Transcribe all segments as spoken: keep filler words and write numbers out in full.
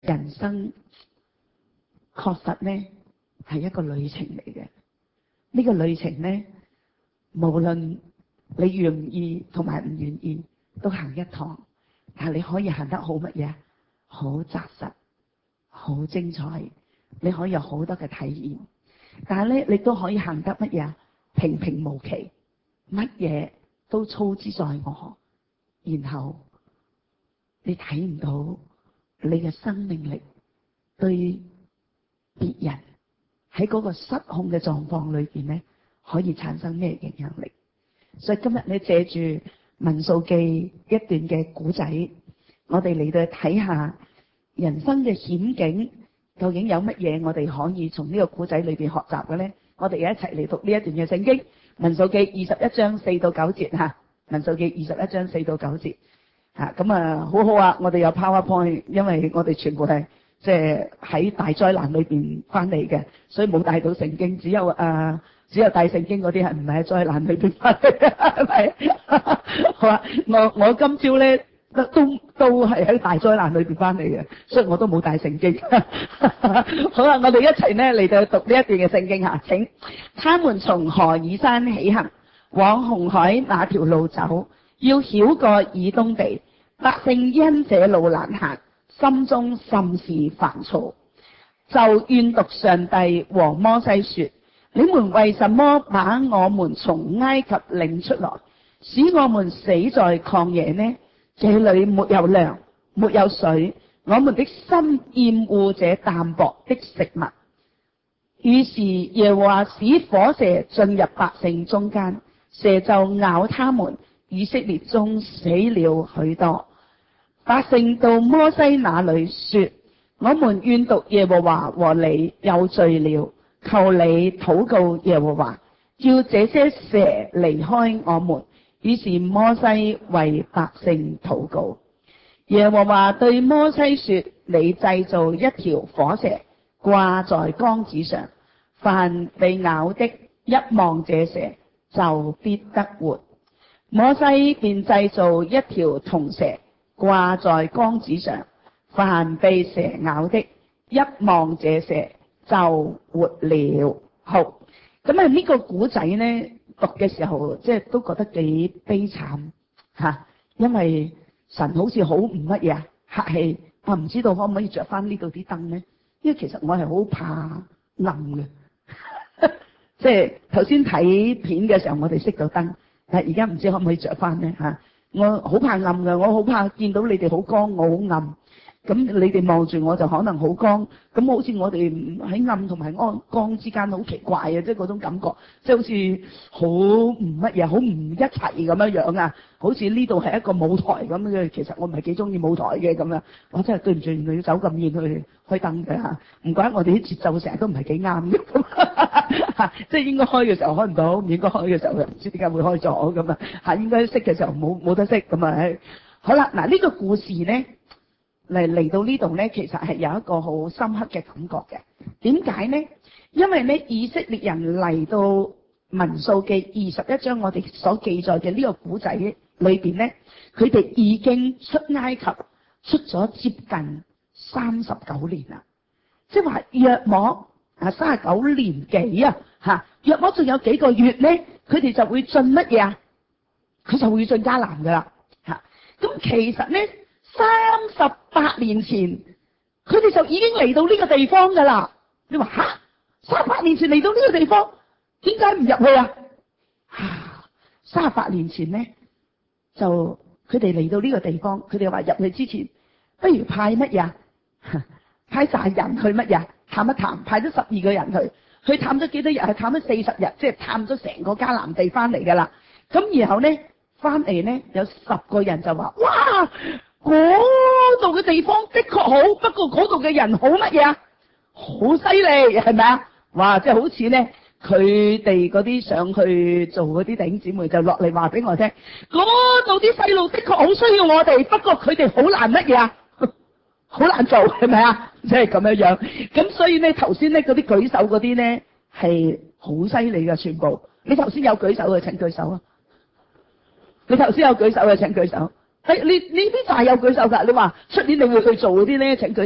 人生確實呢係一個旅程嚟嘅。呢個旅程呢，無論你願唔願意同埋唔願意，都行一趟。但係你可以行得好乜嘢？好紮實，好精彩。你可以有好多嘅體驗。但係咧，你都可以行得乜嘢？平平無奇，乜嘢都操之在我。然後你睇唔到你嘅生命力對別人喺嗰個失控嘅狀況裏邊咧，可以產生咩影響力？所以今日你借住民數記一段嘅古仔，我哋嚟到睇下人生嘅險境，究竟有乜嘢我哋可以從呢個古仔裏邊學習嘅咧？我哋一齊嚟讀呢一段嘅聖經，民數記二十一章四到九節吓，民數記二十一章四到九節吓，咁啊好好啊！我哋有 PowerPoint， 因為我哋全部係即係喺大災難裏邊翻嚟嘅，所以冇帶到聖經，只有啊。只有帶聖經嗰啲係唔係喺災難裏邊翻嚟嘅，係咪？好啊！我我今朝咧都都係喺大災難裏邊翻嚟嘅，所以我都冇帶聖經。好啦，我哋一齊咧嚟到讀呢一段嘅聖經吓，請。他們從何珥山起行，往紅海那條路走，要繞過以東地。百姓因這路難行，心中甚是煩躁，就怨毒上帝和摩西說：你們為什麼把我們從埃及領出來，使我們死在曠野呢？這裏沒有糧，沒有水，我們的心厭惡這淡薄的食物。於是耶和華使火蛇進入百姓中間，蛇就咬他們，以色列中死了許多。百姓到摩西那裏說：我們怨毒耶和華和你有罪了，求你禱告耶和華，叫這些蛇離開我們。於是摩西為百姓禱告。耶和華對摩西說：你製造一條火蛇，掛在桿子上，凡被咬的，一望這蛇，就必得活。摩西便製造一條銅蛇，掛在桿子上，凡被蛇咬的，一望這蛇，就活了。好，咁啊呢個古仔咧讀嘅時候，即係都覺得幾悲慘吓、啊，因為神好似好唔乜嘢客氣，啊唔知道可唔可以着翻呢度啲燈咧？因為其實我係好怕暗嘅，即係頭先睇片嘅時候我哋熄咗燈，但係而家唔知可唔可以着翻咧吓？我好怕暗嘅，我好怕見到你哋好光，我好暗。咁你哋望住我就可能好光，咁好似我哋喺暗同埋光光之間好奇怪啊！即係嗰種感覺，即係好似好唔乜嘢，好唔一齊咁樣樣啊！好似呢度係一個舞台咁嘅，其實我唔係幾中意舞台嘅咁樣。我真係對唔住，原來要走咁遠去開燈嘅嚇，唔怪我哋啲節奏成日都唔係幾啱嘅，即係應該開嘅時候開唔到，唔應該開嘅時候又唔知點解會開咗咁啊嚇，應該熄嘅時候冇冇得熄咁啊！好啦，嗱呢個故事咧。嚟嚟到呢度咧，其實係有一個好深刻嘅感覺嘅。點解咧？因為咧，以色列人嚟到民數記二十一章，我哋所記載嘅呢個古仔裏邊咧，佢哋已經出埃及出咗接近三十九年啦。即係話約莫啊三十九年幾啊嚇，約莫仲有幾個月咧，佢哋就會進乜嘢啊？佢就會進迦南噶啦嚇。咁其實咧。三十八年前，佢哋就已經嚟到呢個地方噶啦。你話吓，三十八年前嚟到呢個地方，點解唔入去啊？啊，三十八年前咧，就佢哋嚟到呢個地方，佢哋話入去之前，不如派乜嘢？派晒人去乜嘢？探一探，派咗十二個人去，去探咗幾多日？係探咗四十日，即係探咗成個迦南地翻嚟噶啦。咁然後咧，翻嚟咧有十個人就話：哇！嗰度嘅地方的確好，不過嗰度嘅人好乜嘢啊？好犀利，係咪啊？哇！即係好似咧，佢哋嗰啲上去做嗰啲弟兄姊妹就落嚟話俾我聽，嗰度啲細路的確好需要我哋，不過佢哋好難乜嘢啊？好難做，係咪啊？即係咁樣樣。咁所以咧，頭先咧嗰啲舉手嗰啲咧係好犀利㗎，全部。你頭先有舉手嘅請舉手啊！你頭先有舉手嘅請舉手。係你呢啲就係有舉手㗎，你話出年你會去做嗰啲咧？請舉手啊！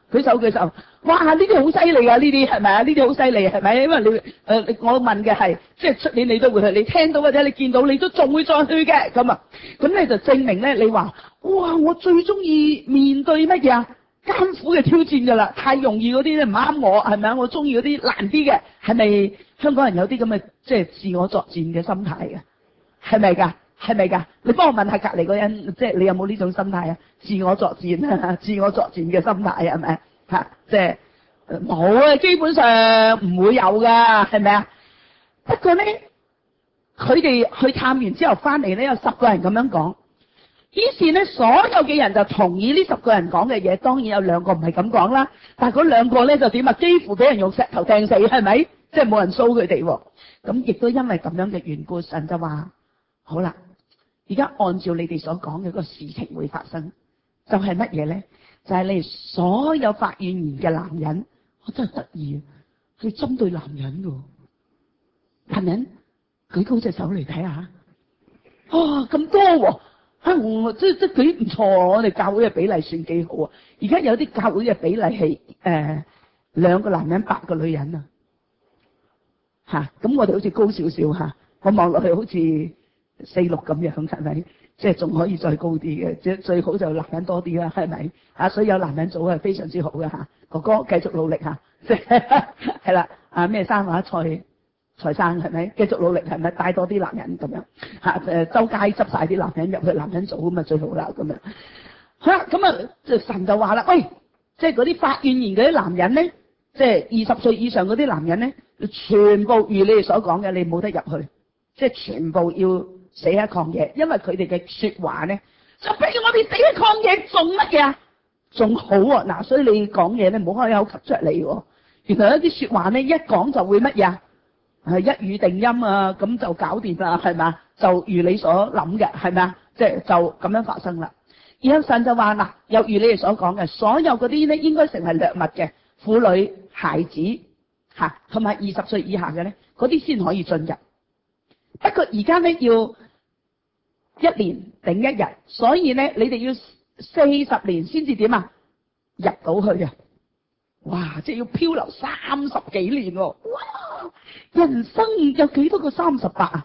舉手舉手，哇！呢啲好犀利啊！呢啲係咪啊？呢啲好犀利係咪？因為你誒、呃，我問嘅係，即係出年你都會去，你聽到或者你見到，你都仲會再去嘅咁啊。咁你就證明咧，你話哇，我最中意面對乜嘢啊？艱苦嘅挑戰㗎啦，太容易嗰啲咧唔啱我，係咪啊？我中意嗰啲難啲嘅，係咪香港人有啲咁嘅即係自我作戰嘅心態嘅？係咪㗎？係咪㗎？你幫我問下隔離嗰人，即係你有冇呢種心態啊？自我作戰啊，自我作戰嘅心態係咪啊？即係冇啊，基本上唔會有㗎，係咪啊？不過咧，佢哋去探完之後翻嚟咧，有十個人咁樣講。於是咧，所有嘅人就同意呢十個人講嘅嘢。當然有兩個唔係咁講啦，但係嗰兩個咧就點啊？幾乎俾人用石頭掟死，係咪？即係冇人騷佢哋喎。咁亦都因為咁樣嘅緣故，神就話：好啦。而家按照你哋所講嘅個事情會發生，就係乜嘢咧？就係、是、你哋所有發怨言嘅男人，我真係得意啊！佢針對男人㗎，男人舉高隻手嚟睇下，哇咁多喎、啊！啊，我即即幾唔錯啊！我哋教會嘅比例算幾好啊！而家有啲教會嘅比例係誒兩個男人八個女人啊，嚇！咁我哋好似高少少嚇，我望落去好似四六咁樣，係咪？即係仲可以再高啲嘅，即係最好就男人多啲啦，係咪？啊，所以有男人組係非常之好嘅嚇，哥哥繼續努力嚇，即係係啦。啊咩生話蔡蔡生係咪？繼續努力係咪？帶多啲男人咁樣嚇誒，周街執晒啲男人入去男人組咁啊最好啦咁樣。好啦，咁啊就神就話啦，喂，即係嗰啲發怨言嗰啲男人咧，即係二十歲以上嗰啲男人咧，全部如你哋所講嘅，你冇得入去，即係全部要死喺曠野，因為佢哋嘅說話咧，就比我哋死喺曠野仲乜嘢啊？仲好啊！嗱，所以你講嘢咧，唔好開口及出嚟喎。原來一啲說話咧，一講就會乜嘢啊？係一語定音啊，咁就搞掂啦，係嘛？就如你所諗嘅，係咪啊？即係就咁樣發生啦。然後神就話嗱，又如你哋所講嘅，所有嗰啲咧應該成為掠物嘅婦女、孩子吓，同埋二十歲以下嘅咧，嗰啲先可以進入。不過而家咧要一年頂一日，所以咧你哋要四十年先至點啊入到去啊！哇，即係要漂流三十幾年喎！哇，人生有幾多個三十八啊？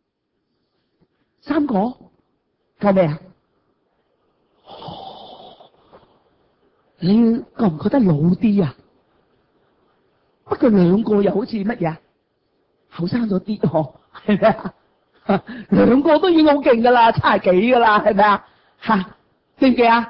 三個夠未啊？你覺唔覺得老啲啊？不過兩個又好似乜嘢？後生咗啲嗬，係咪啊？兩個都已經好勁噶啦，七十幾噶啦，係咪啊？吓，記唔記啊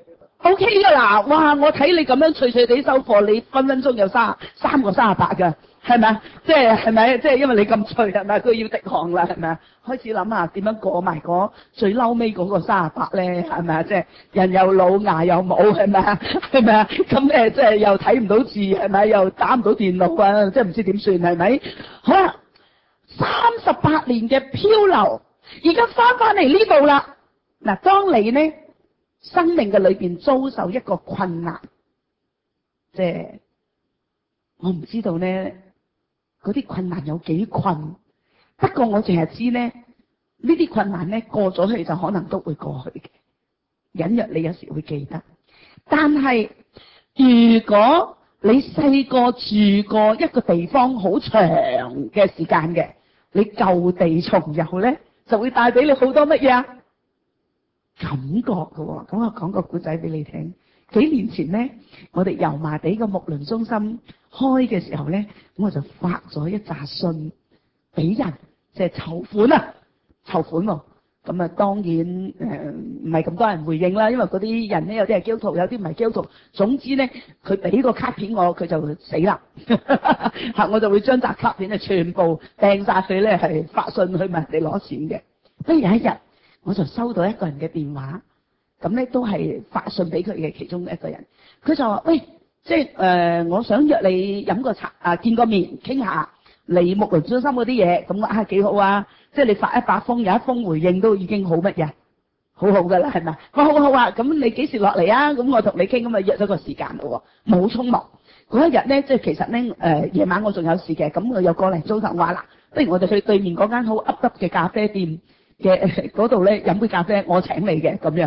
？O K 噶啦，哇！我睇你咁樣脆脆地收貨，你分分鐘有三三個三十八噶，係咪啊？即係係咪？即係因為你咁脆，係咪？佢要滴汗啦，係咪啊？開始諗下點樣過埋嗰最嬲尾嗰個三十八咧，係咪啊？即係人又老牙又冇，係咪啊？係咪啊？咁誒，即係又睇唔到字，係咪？又打唔到電腦啊？即係唔知點算，係咪？好啦，三十八年嘅漂流，而家翻翻嚟呢度啦。嗱，當你呢？生命嘅裏邊遭受一個困難，即係我唔知道咧，嗰啲困難有幾困。不過我淨係知咧，呢啲困難咧過咗去就可能都會過去嘅，隱約你有時會記得。但係如果你細個住過一個地方好長嘅時間嘅，你舊地重遊咧，就會帶俾你好多乜嘢啊？感覺㗎喎，咁我講個故仔俾你聽。幾年前咧，我哋油麻地個牧倫中心開嘅時候咧，咁我就發咗一紮信俾人，即係籌款啊，籌款喎。咁啊，當然誒唔係咁多人回應啦，因為嗰啲人咧有啲係基督徒，有啲唔係基督徒。總之咧，佢俾個卡片我，佢就死啦嚇，我就會將紮卡片啊全部掟晒佢咧，係發信去問人哋攞錢嘅。不過有一日，我就收到一個人嘅電話，咁咧都係發信俾佢嘅其中一個人。佢就話：喂，即係誒、呃，我想約你飲個茶啊，見個面傾下你牧靈中心嗰啲嘢。咁我啊幾好啊！即係你發一百封，有一封回應都已經好乜嘢，好好㗎啦，係咪？我好好啊！咁你幾時落嚟啊？咁我同你傾，咁啊約咗個時間咯喎，冇匆忙。嗰一日咧，即係其實咧誒夜晚我仲有事嘅，咁我有個零鐘頭話啦，不如我哋去對面嗰間好噏噏嘅咖啡店嘅嗰度咧飲杯咖啡，我請你嘅咁樣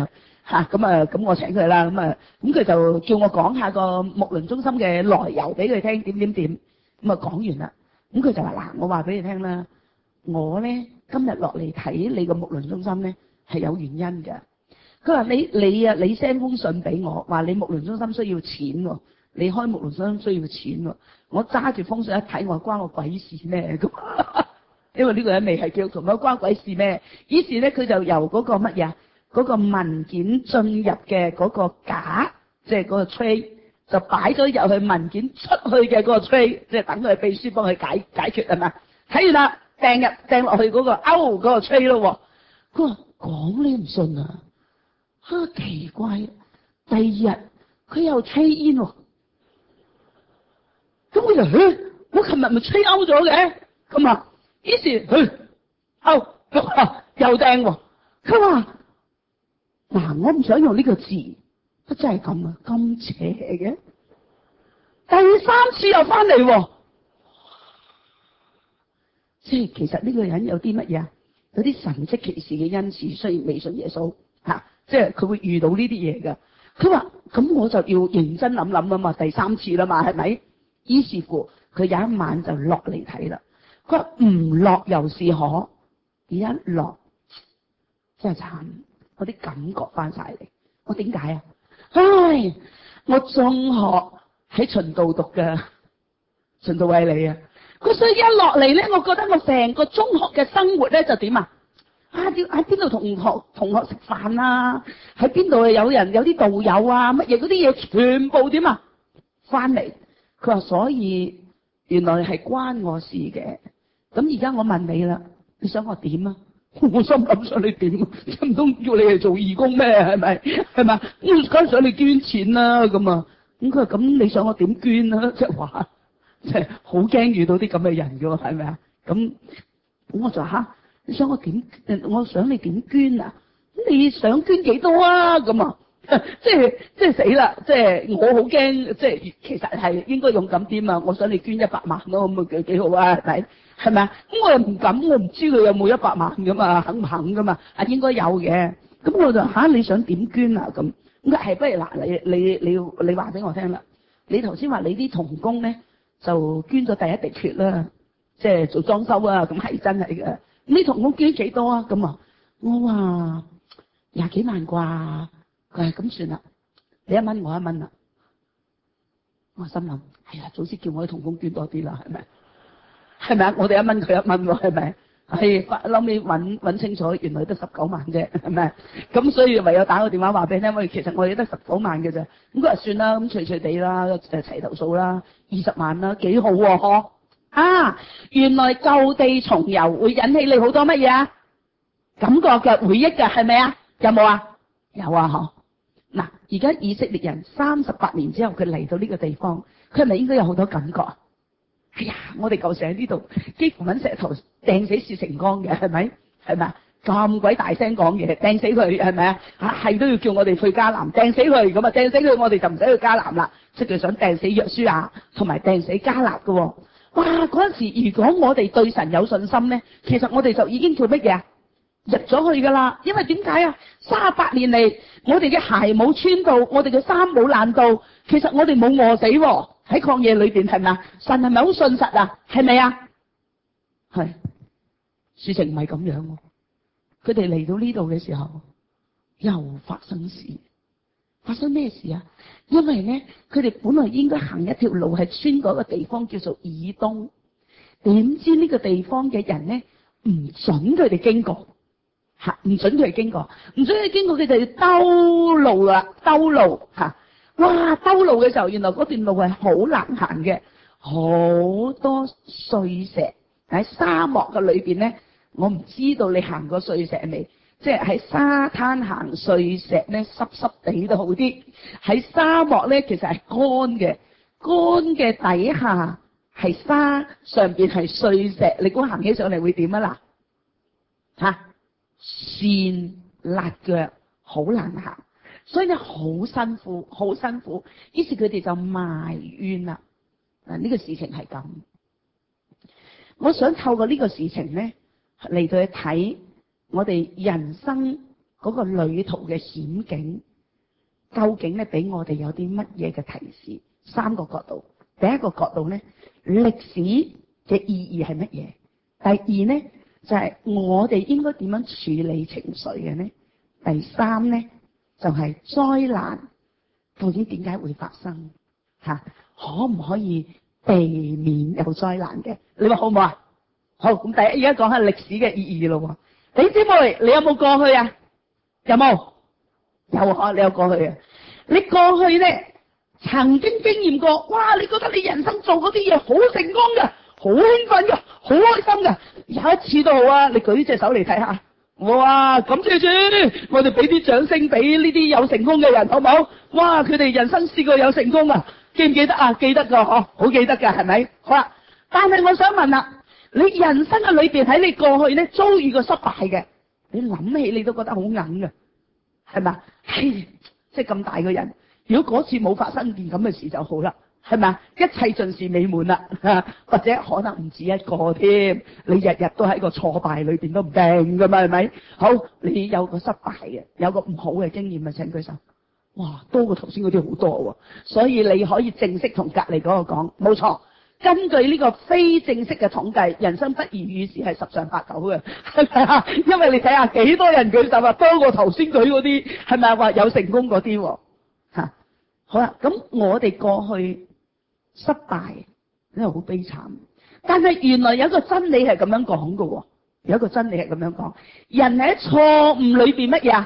嚇，咁啊咁我請佢啦，咁啊咁佢就叫我講下個牧靈中心嘅來由俾佢聽，點點點，咁啊講完啦，咁佢就話嗱，我話俾你聽啦，我咧今日落嚟睇你個牧靈中心咧係有原因嘅。佢話你你啊你 send 封信俾我，話你牧靈中心需要錢喎，你開牧靈中心需要錢喎，我揸住封信一睇，我話關我鬼事咩咁？因為呢個人未係叫同我關鬼事咩？於是咧佢就由嗰個乜嘢嗰個文件進入嘅嗰個架，即係嗰個 tray，就擺咗入去文件出去嘅嗰個 tray，即係等佢秘書幫佢解解決係咪？睇完啦，掟入掟落去嗰個 out 嗰個 tray 咯。佢話講你唔信啊？嚇、啊、奇怪！第二日佢又 tray in 喎，咁我就誒，我琴日咪 tray out 咗嘅咁啊。於是去 out 又掟喎。佢話嗱，我唔想用呢個字，真係咁啊，咁邪嘅。第三次又翻嚟喎，即係其實呢個人有啲乜嘢啊？有啲神蹟奇事嘅恩賜，雖然未信耶穌嚇，即係佢會遇到呢啲嘢㗎。佢話咁我就要認真諗諗啊嘛，第三次啦嘛，係咪？於是乎佢有一晚就落嚟睇啦。佢話唔落又是可，而一落真係慘，我啲感覺翻晒嚟。我點解啊？唉，我中學喺循道讀嘅，循道衛理啊。佢所以一落嚟咧，我覺得我成個中學嘅生活咧就點啊？啊，要喺邊度同學同學食飯啊？喺邊度有人有啲道友啊？乜嘢嗰啲嘢全部點啊？翻嚟，佢話所以原來係關我事嘅。咁而家我問你啦，你想我點啊？我心諗想你點？唔通叫你嚟做義工咩？係咪？係咪？咁梗係想你捐錢啦，咁啊。咁佢話咁你想我點捐啊？即係話，即係好驚遇到啲咁嘅人㗎喎，係咪啊？咁咁我就吓，你想我點？我想你點捐啊？你想捐幾多啊？咁啊，即係即係死啦！即係我好驚，即係其實係應該勇敢啲嘛。我想你捐一百萬咯，咁啊幾幾好啊？係咪？係咪啊？咁我又唔敢，我唔知佢有冇一百萬噶嘛，肯唔肯噶嘛？啊，應該有嘅。咁我就吓、啊，你想點捐啊？咁咁係不如嗱，你你你你話俾我聽啦。你頭先話你啲同工咧就捐咗第一滴血啦，即係做裝修啊，咁係真係嘅。你同工捐幾多啊？咁啊，我話廿幾萬啩。佢係咁算啦，你一蚊我一蚊啦。我心諗係啊，早知叫我啲同工捐多啲啦，係咪？係咪啊？我哋一蚊佢一蚊喎，係咪？係後尾揾揾清楚，原來得十九萬啫，係咪？咁所以唯有打個電話話俾你聽，喂，其實我哋得十九萬嘅啫。咁佢話算啦，咁隨隨地啦，誒齊頭數啦，二十萬啦，幾好喎，嗬！啊，原來舊地重遊會引起你好多乜嘢啊？感覺嘅回憶㗎，係咪啊？有冇啊？有啊，嗬！嗱，而家以色列人三十八年之後佢嚟到呢個地方，佢係咪應該有好多感覺啊？哎呀，我哋舊時喺呢度幾乎揾石頭掟死薛成光嘅，係咪？係咪啊？咁鬼大聲講嘢，掟死佢係咪啊？啊，係都要叫我哋去迦南，掟死佢咁啊，掟死佢我哋就唔使去迦南啦。即係佢想掟死約書亞，同埋掟死迦勒嘅。哇！嗰陣時如果我哋對神有信心咧，其實我哋就已經做乜嘢啊？入咗去噶啦，因為點解啊？三十八年嚟，我哋嘅鞋冇穿到，我哋嘅衫冇爛到，其實我哋冇餓死喎。喺曠野裏邊係咪啊？神係咪好信實啊？係咪啊？係，事情唔係咁樣喎。佢哋嚟到呢度嘅時候，又發生事。發生咩事啊？因為咧，佢哋本來應該行一條路係穿過一個地方叫做以東，點知呢個地方嘅人咧唔准佢哋經過。吓，唔准佢哋經過，唔准佢哋經過，佢就要兜路啦，兜路吓。哇，兜路嘅時候，原來嗰段路係好難行嘅，好多碎石喺沙漠嘅裏邊咧。我唔知道你行過碎石未？即係喺沙灘行碎石咧，濕濕地都好啲。喺沙漠咧，其實係乾嘅，乾嘅底下係沙，上邊係碎石。你估行起上嚟會點啊？嗱，吓。跣辣腳，好難行，所以咧好辛苦，好辛苦。於是佢哋就埋怨啦。嗱，呢個事情係咁，我想透過呢個事情咧嚟到去睇我哋人生嗰個旅途嘅險境，究竟咧俾我哋有啲乜嘢嘅提示？三個角度。第一個角度咧，歷史嘅意義係乜嘢？第二咧就係、是、我哋應該點樣處理情緒嘅呢？第三咧就係、是、災難究竟點解會發生？吓、啊，可唔可以避免有災難嘅？你話好唔好啊？好，咁第一而家講下歷史嘅意義咯。你姊妹，你有冇過去啊？有冇？有啊，你有過去啊？你過去咧曾經經驗過，哇！你覺得你人生做嗰啲嘢好成功㗎，好興奮㗎，好開心㗎。有一次都好啊，你舉隻手嚟睇下。哇！感謝主，我哋俾啲掌聲俾呢啲有成功嘅人，好唔好？哇！佢哋人生試過有成功啊，記唔記得啊？記得㗎，嗬，好記得㗎，係咪？好啦，但係我想問啦，你人生嘅裏邊喺你過去咧遭遇過失敗嘅，你諗起你都覺得好硬㗎，係咪？即係咁大個人，如果嗰次冇發生件咁嘅事就好啦，係咪？一切盡是美滿啦，或者可能唔止一個添，你日日都喺個挫敗裏邊都唔定噶嘛，係咪？好，你有個失敗嘅，有個唔好嘅經驗啊，請舉手。哇，多過頭先嗰啲好多喎，所以你可以正式同隔離嗰個講，冇錯。根據呢個非正式嘅統計，人生不如意事係十常八九嘅，係咪啊？因為你睇下幾多人舉手啊，多過頭先舉嗰啲，係咪話有成功嗰啲？吓，好啦，咁我哋過去失敗，真係好悲慘。但係原來有一個真理係咁樣講嘅，有一個真理係咁樣講，人喺錯誤裏邊乜嘢啊？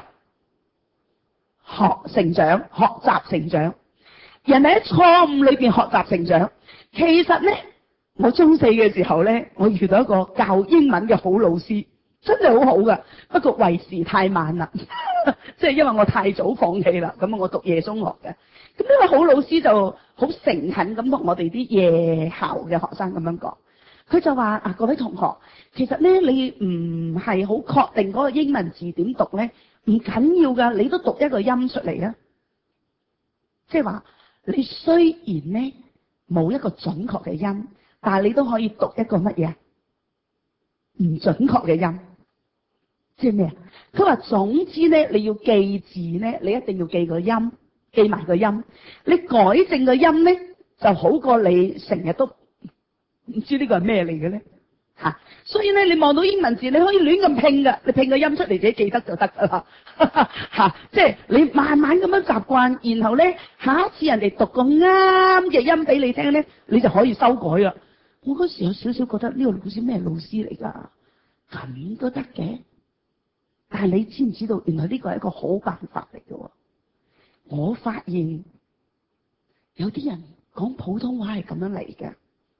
學成長，學習成長。人喺錯誤裏邊學習成長。其實咧，我中四嘅時候咧，我遇到一個教英文嘅好老師，真係好好噶。不過為時太晚啦，即係因為我太早放棄啦。咁我讀夜中學嘅，咁呢位好老師就好誠懇咁同我哋啲夜校嘅學生咁樣講。佢就話啊，各位同學，其實咧你唔係好確定嗰個英文字點讀咧，唔緊要噶，你都讀一個音出嚟啊。即係話你雖然咧冇一個準確嘅音，但係你都可以讀一個乜嘢唔準確嘅音，即係咩啊？佢話總之咧，你要記字咧，你一定要記個音，記埋個音。你改正個音咧，就好過你成日都唔知呢個係咩嚟嘅咧吓。所以咧，你望到英文字，你可以亂咁拼噶，你拼個音出嚟自己記得就得噶啦吓。即係你慢慢咁樣習慣，然後咧下一次人哋讀個啱嘅音俾你聽咧，你就可以修改啦。我嗰時有少少覺得呢個老師咩老師嚟噶，咁都得嘅。但係你知唔知道，原來呢個係一個好辦法嚟嘅。我發現有啲人講普通話係咁樣嚟嘅。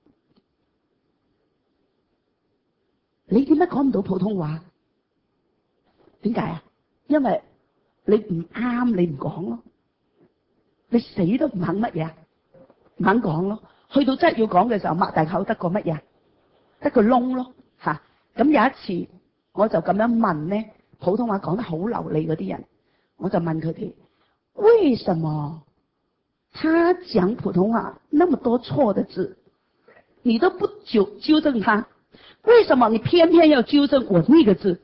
你點解講唔到普通話？點解啊？因為你唔啱，你唔講咯。你死都唔肯乜嘢？唔肯講咯。去到真係要講嘅時候，擘大口得個乜嘢？得個窿咯吓。咁有一次，我就咁樣問咧，普通話講得好流利嗰啲人，我就問佢哋：為什麼他講普通話那麼多錯的字，你都不糾糾正他？為什麼你偏偏要糾正我呢個字？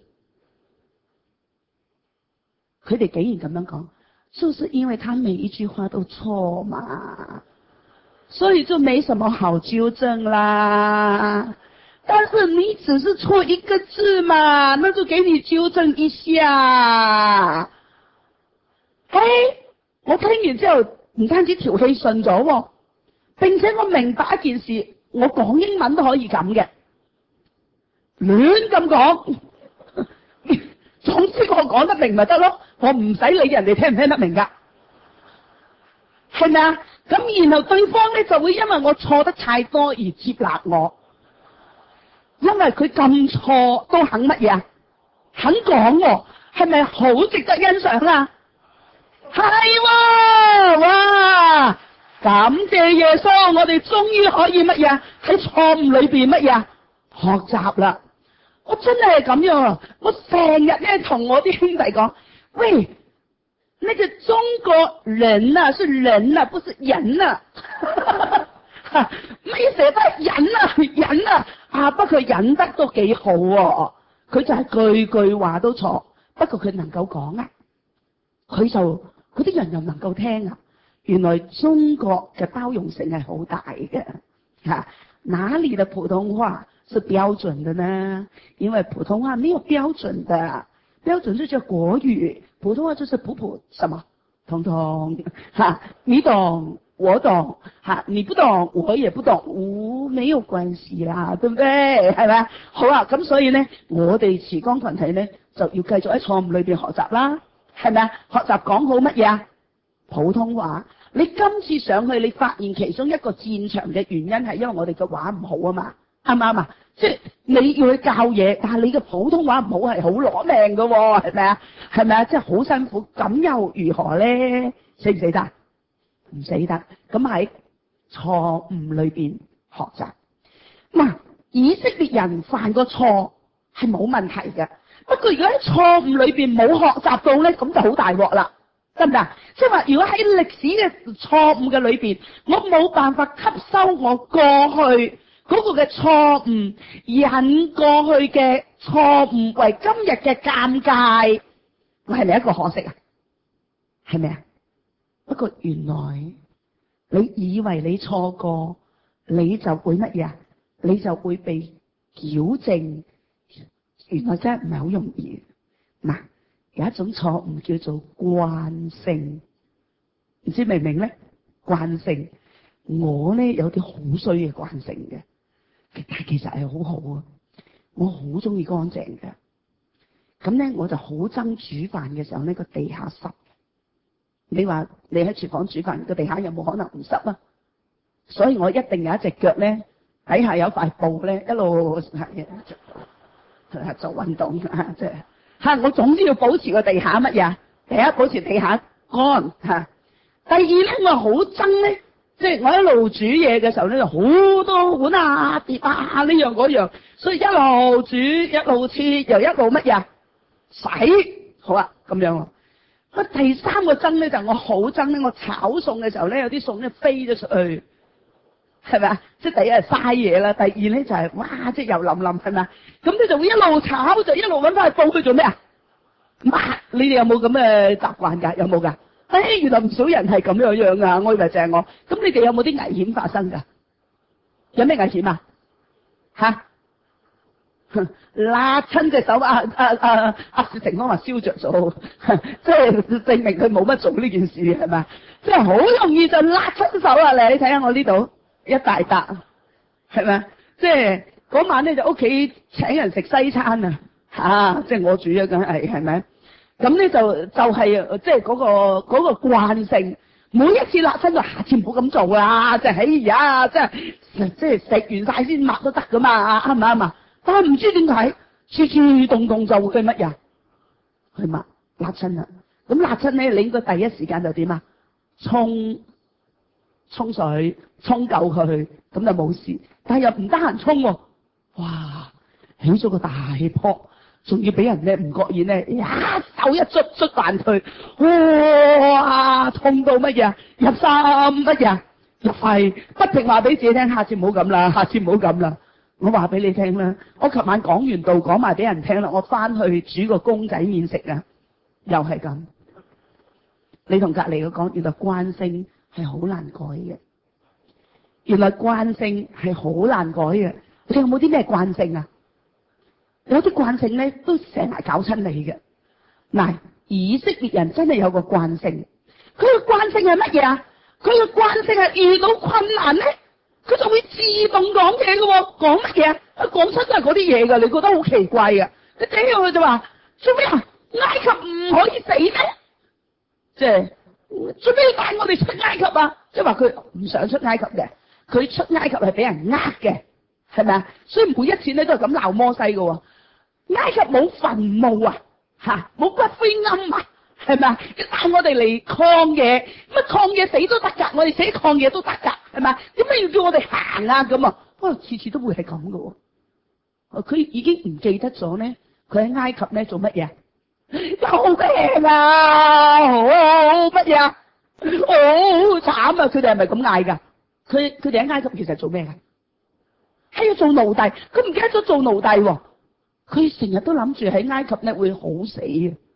佢哋竟然咁樣講，就是因為他每一句話都錯嘛，所以就沒什麼好糾正啦。但是你只是錯一個字嘛，那就給你糾正一下。嘿，我聽完之後唔單止條氣順咗，並且我明白一件事，我講英文都可以咁嘅。亂咁講，總之我講得明咪得咯，我唔使理人哋聽唔聽得明噶，係咪啊？咁然後對方咧就會因為我錯得太多而接納我，因為佢咁錯都肯乜嘢啊？肯講喎，係咪好值得欣賞啊？係喎，哇！感謝耶穌，我哋終於可以乜嘢喺錯誤裏邊乜嘢學習啦。我真係咁樣，我成日咧同我啲兄弟講，喂，那個中國人啊，是人啊，不是人啊，咩寫得忍啊，忍啊，啊不過忍得都幾好喎，佢就係句句話都錯， 不過佢能夠講啊，佢就嗰啲人又能夠聽啊。原來中國嘅包容性係好大嘅嚇。哪裡的普通話是標準的呢？因為普通話沒有標準的，標準就叫國語，普通話就是普普什麼通通嚇。你懂我懂嚇，你不懂我也不懂，無、哦、沒有關係啦，對唔對？係咪？好啊，咁所以呢，我哋慈光群體呢就要繼續喺錯誤裏邊學習啦，係咪啊？學習講好乜嘢啊？普通話。你今次上去，你發現其中一個戰場嘅原因係因為我哋嘅話唔好啊嘛，啱唔啱啊？即係你要去教嘢，但係你嘅普通話唔好係好攞命㗎喎，係咪啊？係咪啊？即係好辛苦，咁又如何咧？死唔死得？唔死得。咁喺錯誤裏邊學習。嗱，以色列人犯個錯係冇問題嘅，不過如果喺錯誤裏邊冇學習到咧，咁就好大鑊啦。得唔得？即係話，如果喺歷史嘅錯誤嘅裏邊，我冇辦法吸收我過去嗰個嘅錯誤，引過去嘅錯誤為今日嘅尷尬，我係咪一個可惜啊？係咪啊？不過原來你以為你錯過，你就會乜嘢啊？你就會被矯正，原來真係唔係好容易。嗱。有一種錯誤叫做慣性，唔知明唔明咧？慣性，我咧有啲好衰嘅慣性嘅，但係其實係好好啊。我好中意乾淨嘅，咁咧我就好憎煮飯嘅時候呢個地下濕。你話你喺廚房煮飯個地下有冇可能唔濕啊？所以我一定有一隻腳咧底下有塊布咧，一路係做運動啊，即係。吓！我總之要保持個地下乜嘢？第一，保持地下乾吓。第二咧，我好憎咧，即係我一路煮嘢嘅時候咧，就好多碗啊碟啊呢樣嗰樣，所以一路煮一路切，又一路乜嘢洗。好啊，咁樣啊。咁第三個憎咧就係我好憎咧，我炒餸嘅時候咧，有啲餸咧飛咗出去，係咪啊？即係第一係嘥嘢啦，第二咧就係、是、哇，即係油淋淋，係咪啊？咁你就會一路炒就一路搵翻去煲去做咩啊？抹，你哋有冇咁嘅習慣㗎？有冇㗎？哎，原來唔少人係咁樣樣㗎，我以為就係我。咁你哋有冇啲危險發生㗎？有咩危險啊？吓？辣親隻手啊啊啊！阿薛成芳話燒着咗，即係證明佢冇乜做呢件事係咪？即係好容易就辣親手啊！嚟，你睇下我呢度一大笪，係咪？即係嗰晚咧就屋企請人食西餐啊！吓，即係我煮啊，梗係係咪？咁咧就就係即係嗰個嗰個慣性，每一次辣親就下次唔好咁做啦！即係哎呀，即係即係食完晒先抹都得噶嘛，啱唔啱啊？但係唔知點解，處處動動就會乜嘢？去抹辣親啦！咁辣親咧，你應該第一時間就點啊？沖沖水沖夠佢，咁就冇事。但係又唔得閒沖喎，哇！起咗個大泡，仲要俾人咧唔覺意咧，一手一捽捽爛佢，哇！痛到乜嘢？入心乜嘢？入肺，不停話俾自己聽，下次唔好咁啦，下次唔好咁啦。我話俾你聽啦，我琴晚講完道講埋俾人聽啦，我翻去煮個公仔麵食啊，又係咁。你同隔離嘅講，原來慣性係好難改嘅，原來慣性係好難改嘅。你有冇啲咩慣性啊？有啲慣性咧都成日搞親你嘅。嗱，以色列人真係有個慣性，佢嘅慣性係乜嘢啊？佢嘅慣性係遇到困難咧，佢就會自動講嘢嘅喎。講乜嘢啊？講出都係嗰啲嘢㗎，你覺得好奇怪嘅。你聽佢就話做咩啊？埃及唔可以死咩？即係做咩帶我哋出埃及啊？即係話佢唔想出埃及嘅，佢出埃及係俾人呃嘅，係咪啊？所以每一次咧都係咁鬧摩西嘅喎。埃及冇墳墓啊，嚇冇骨灰龕啊，係咪啊？你帶我哋嚟曠野，乜曠野死都得㗎，我哋死曠野都得㗎，係咪啊？點解要叫我哋行啊咁啊？不過次次都會係咁嘅喎。佢已經唔記得咗咧，佢喺埃及咧做乜嘢？救命啊！好乜嘢啊？好慘啊！佢哋係咪咁嗌㗎？佢佢哋喺埃及其實做咩㗎？係要做奴隸，佢唔記得咗做奴隸喎。佢成日都諗住喺埃及咧會好死嘅，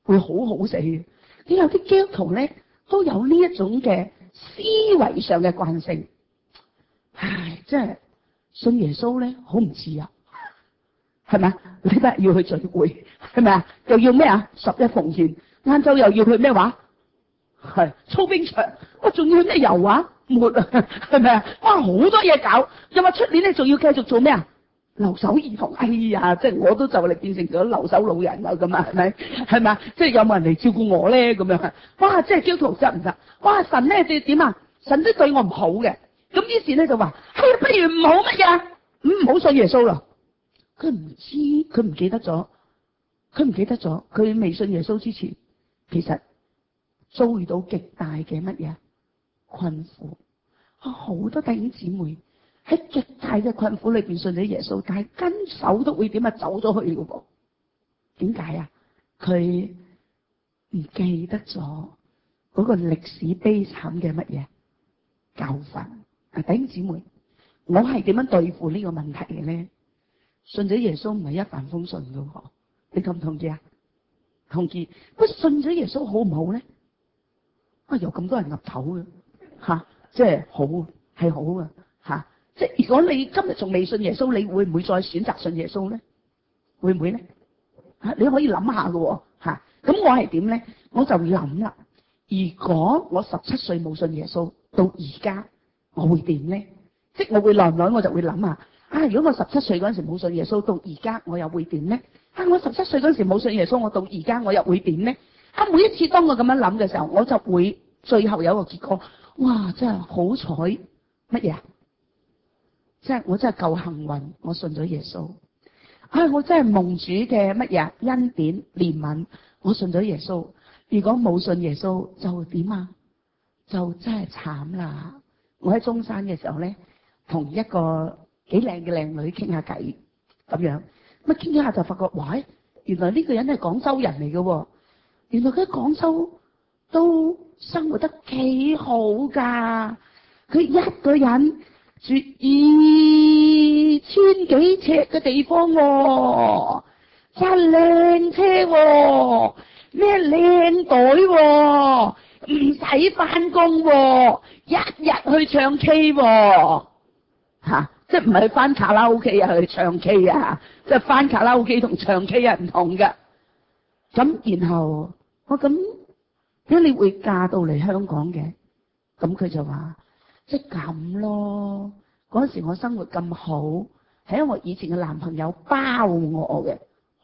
會好好死嘅。你有啲基督徒咧都有呢一種嘅思維上嘅慣性，唉，真係信耶穌咧好唔自由，係咪啊？禮拜日要去聚會，係咪啊？又要咩啊？十一奉獻，晏晝又要去咩話？係操冰場，我仲要去咩油畫抹啊？係咪啊？哇，好多嘢搞，又話出年咧仲要繼續做咩啊？留守兒童，哎呀，即係我都就嚟變成咗留守老人啦，咁啊，係咪？係咪啊？即係有冇人嚟照顧我咧？咁樣，哇！即係基督徒得唔得？哇！神咧點點啊？神都對我唔好嘅，咁於是咧就話，哎呀，不如唔好乜嘢，唔唔好信耶穌啦。佢唔知，佢唔記得咗，佢唔記得咗，佢未信耶穌之前，其實遭遇到極大嘅乜嘢困苦。啊，好多弟兄姊妹喺極大嘅困苦裏邊信咗耶穌，但係跟手都會點啊？走咗去嘅噃。點解啊？佢唔記得咗嗰個歷史悲慘嘅乜嘢教訓。啊，弟兄姊妹，我係點樣對付呢個問題嘅咧？信咗耶穌唔係一帆風順嘅喎，你同唔同意啊？同意。不過信咗耶穌好唔好咧？啊，有咁多人岌頭嘅嚇，即係好係好嘅嚇。即係如果你今日仲未信耶穌，你會唔會再選擇信耶穌咧？會唔會咧？嚇，你可以諗下嘅喎嚇。咁我係點咧？我就諗啦。如果我十七歲冇信耶穌，到而家我會點咧？即係我會耐唔耐我就會諗下。啊！如果我十七歲嗰陣時冇信耶穌，到而家我又會點咧？啊！我十七歲嗰陣時冇信耶穌，我到而家我又會點咧？啊！每一次當我咁樣諗嘅時候，我就會最後有一個結果，哇！真係好彩乜嘢啊？即係我真係夠幸運，我信咗耶穌。啊！我真係蒙主嘅乜嘢恩典憐憫，我信咗耶穌。如果冇信耶穌，就點啊？就真係慘啦！我喺中山嘅時候咧，同一個幾靚嘅靚女傾下偈咁樣，咁啊傾下就發覺，哇！原來呢個人係廣州人嚟嘅喎，原來佢喺廣州都生活得幾好㗎。佢一個人住二千幾尺嘅地方喎，揸靚車喎，咩靚袋喎，唔使返工喎，日日去唱 K 喎，嚇！即係唔係翻卡拉 OK 啊，去唱 K 啊，即係翻卡拉 OK 同唱 K 係唔同㗎。咁然後我咁，點解你會嫁到嚟香港嘅？咁佢就話即係咁咯。嗰陣時我生活咁好，係因為我以前嘅男朋友包我嘅。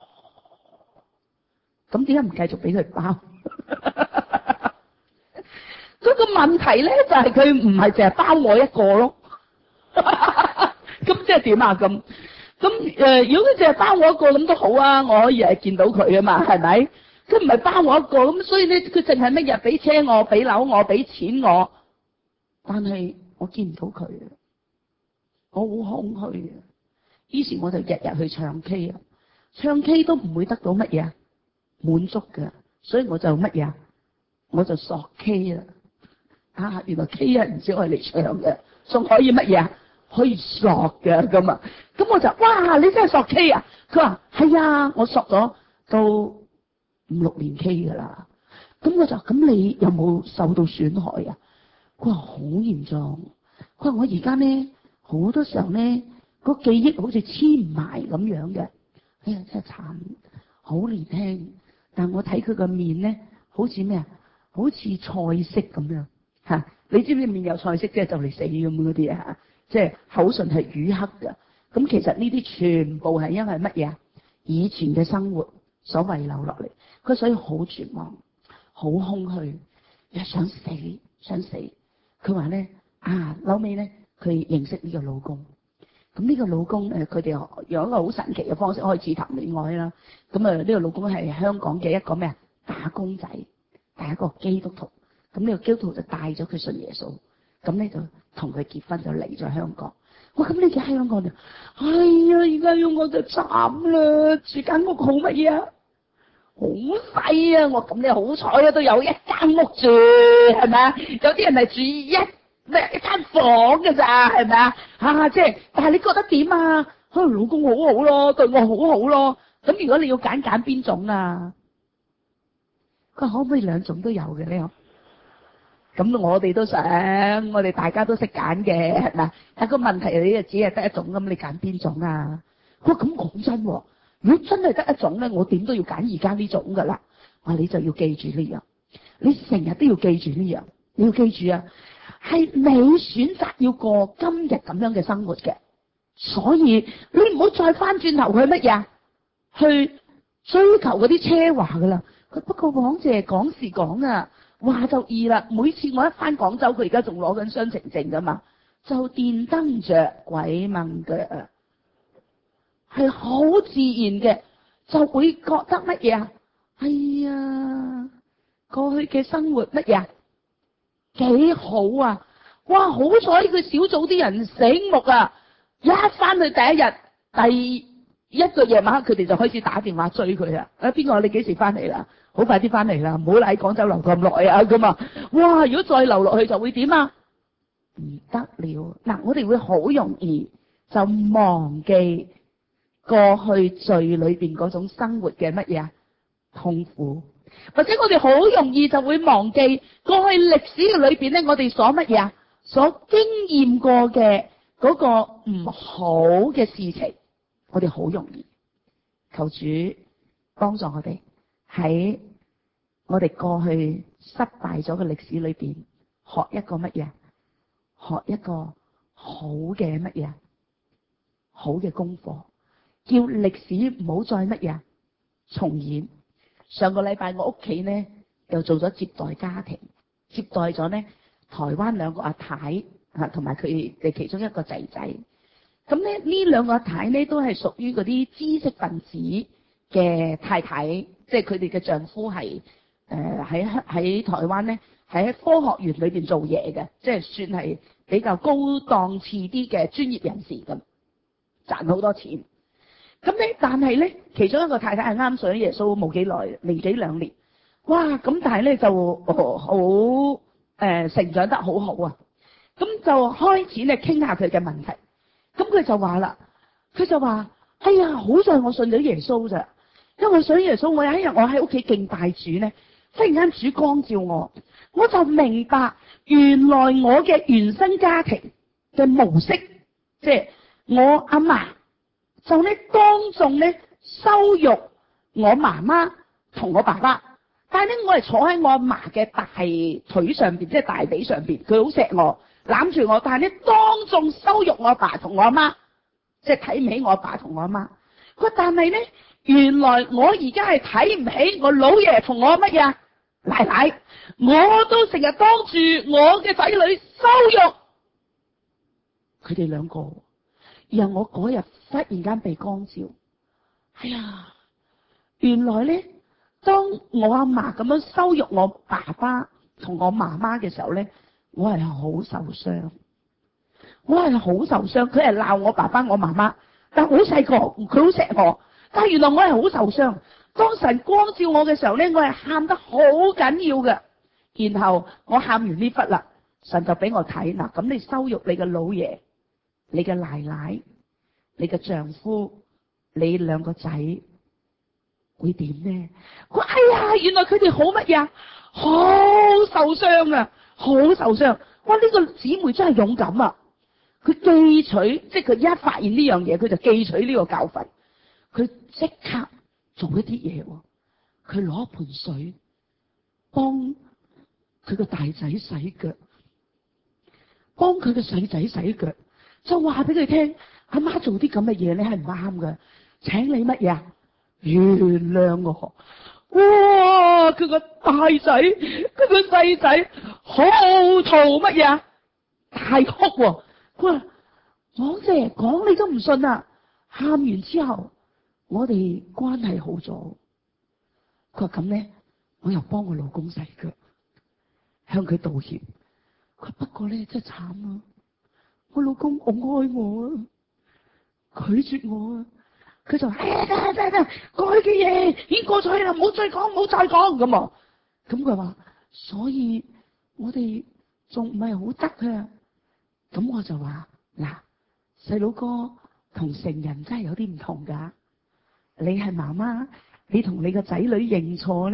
咁點解唔繼續俾佢包？嗰個問題咧就係佢唔係淨係包我一個咯。咁即係點啊？咁咁誒，如果佢淨係包我一個咁都好啊，我可以係見到佢啊嘛，係咪？佢唔係包我一個，咁所以咧佢淨係乜日俾車我、俾樓我、俾錢我，但係我見唔到佢啊，我好空虛啊。於是我就日日去唱 K 啊，唱 K 都唔會得到乜嘢滿足㗎，所以我就乜嘢，我就索 K 啦。啊，原來 K 係唔止我嚟唱嘅，仲可以乜嘢？可以索嘅咁啊！咁我就哇，你真係索 K 啊？佢話係啊，我索咗到五六年 K 噶啦。咁我就咁，你有冇受到損害啊？佢話好嚴重。佢話我而家咧好多時候咧個記憶好似黐唔埋咁樣嘅。哎呀，真係慘，好年輕，但我睇佢個面咧好似咩啊？好似菜色咁樣嚇。你知唔知面有菜色即係就嚟死咁嗰啲啊？即係口唇係乳黑㗎，咁其實呢啲全部係因為乜嘢啊？以前嘅生活所遺留落嚟，佢所以好絕望，好空虛，又想死，想死。佢話咧啊，後尾咧佢認識呢個老公，咁呢個老公誒，佢哋用一個好神奇嘅方式開始談戀愛啦。咁啊，呢個老公係香港嘅一個咩啊打工仔，係一個基督徒。咁呢個基督徒就帶咗佢信耶穌。咁咧就同佢結婚，就嚟咗香港。哇！咁你哋喺香港就，哎呀，而家香港就慘啦，住間屋好乜嘢啊？好細啊！我咁你好彩啊，都有一間屋住，係咪啊？有啲人係住一咩一間房㗎咋，係咪啊？啊，即係，但係你覺得點啊？可能老公好好咯，對我好好咯。咁如果你要揀揀邊種啊？ 佢話可唔可以兩種都有嘅咧？咁我哋都想，我哋大家都識揀嘅嗱。但個問題你就只係得一種，咁你揀邊種啊？佢話咁講真喎，如果真係得一種咧，我點都要揀而家呢種噶啦。我話你就要記住呢樣，你成日都要記住呢樣，你要記住啊，係你選擇要過今日咁樣嘅生活嘅，所以你唔好再翻轉頭去乜嘢，去追求嗰啲奢華噶啦。佢不過往謝講是講啊。話就易啦，每次我一翻廣州，佢而家仲攞緊雙程證噶嘛，就電燈着鬼掹腳啊，係好自然嘅，就會覺得乜嘢啊？哎呀，過去嘅生活乜嘢幾好啊！哇，好彩佢小組啲人醒目啊，一翻去第一日，第一個夜晚黑佢哋就開始打電話追佢啊！啊，邊個你幾時翻嚟啦？好快啲翻嚟啦，唔好喺廣州留咁耐啊咁啊！哇，如果再留落去就會點啊？唔得了！嗱，我哋會好容易就忘記過去罪裏邊嗰種生活嘅乜嘢啊痛苦，或者我哋好容易就會忘記過去歷史嘅裏邊咧，我哋所乜嘢啊所經驗過嘅嗰個唔好嘅事情，我哋好容易。求主幫助我哋喺我哋過去失敗咗嘅歷史裏邊，學一個乜嘢？學一個好嘅乜嘢？好嘅功課，叫歷史唔好再乜嘢重演。上個禮拜我屋企咧又做咗接待家庭，接待咗咧台灣兩個阿太啊，同埋佢哋其中一個仔仔。咁咧呢兩個阿太咧都係屬於嗰啲知識分子嘅太太，即係佢哋嘅丈夫係誒喺喺台灣咧喺科學園裏邊做嘢嘅，即係算係比較高檔次啲嘅專業人士咁，賺好多錢。咁咧，但係咧，其中一個太太係啱信耶穌冇幾耐，年幾兩年，哇！咁但係咧就好誒、呃、成長得好好啊。咁就開始咧傾下佢嘅問題。咁佢就話啦，佢就話：哎呀，好在我信咗耶穌咋，因為信咗耶穌，我有一日我喺屋企敬拜主咧，忽然間主光照我，我就明白原來我嘅原生家庭嘅模式，即係我阿嫲就咧當眾咧羞辱我媽媽同我爸爸，但係咧我係坐喺我阿嫲嘅大腿上邊，即係大髀上邊，佢好錫我。攬住我，但係咧當眾羞辱我阿爸同我阿媽，即係睇唔起我阿爸同我阿媽。佢但係咧，原來我而家係睇唔起我老爺同我乜嘢奶奶，我都成日當住我嘅仔女羞辱佢哋兩個。然後我嗰日忽然間被光照，哎呀，原來咧，當我阿嫲咁樣羞辱我爸爸同我媽媽嘅時候咧，我係好受傷，我係好受傷。佢係鬧我爸爸我媽媽，但係好細個，佢好錫我。但係原來我係好受傷。當神光照我嘅時候咧，我係喊得好緊要嘅。然後我喊完呢忽啦，神就俾我睇嗱，咁你羞辱你嘅老爺、你嘅奶奶、你嘅丈夫、你兩個仔會點呢？佢哎呀，原來佢哋好乜嘢？好受傷啊！好受傷！哇！呢、這個姊妹真係勇敢啊！佢記取，即係佢一發現呢樣嘢，佢就記取呢個教訓。佢即刻做一啲嘢，佢攞盆水幫佢個大仔洗腳，幫佢個細仔洗腳，就話俾佢聽：阿媽做啲咁嘅嘢你係唔啱㗎，請你乜嘢啊？原諒我。哇！佢個大仔，佢個細仔好嘈乜嘢啊？大哭喎！佢話：我姐講你都唔信啊！喊完之後，我哋關係好咗。佢話咁咧，我又幫我老公洗腳，向佢道歉。佢不過咧真係慘啊！我老公好愛我啊，拒絕我啊！佢就話：哎呀，得得得，過去嘅嘢已經過咗去啦，唔好再講，唔好再講咁啊！咁佢話，所以我哋仲唔係好得啊？咁我就話：嗱，細佬哥同成人真係有啲唔同噶。你係媽媽，你同你個仔女認錯咧，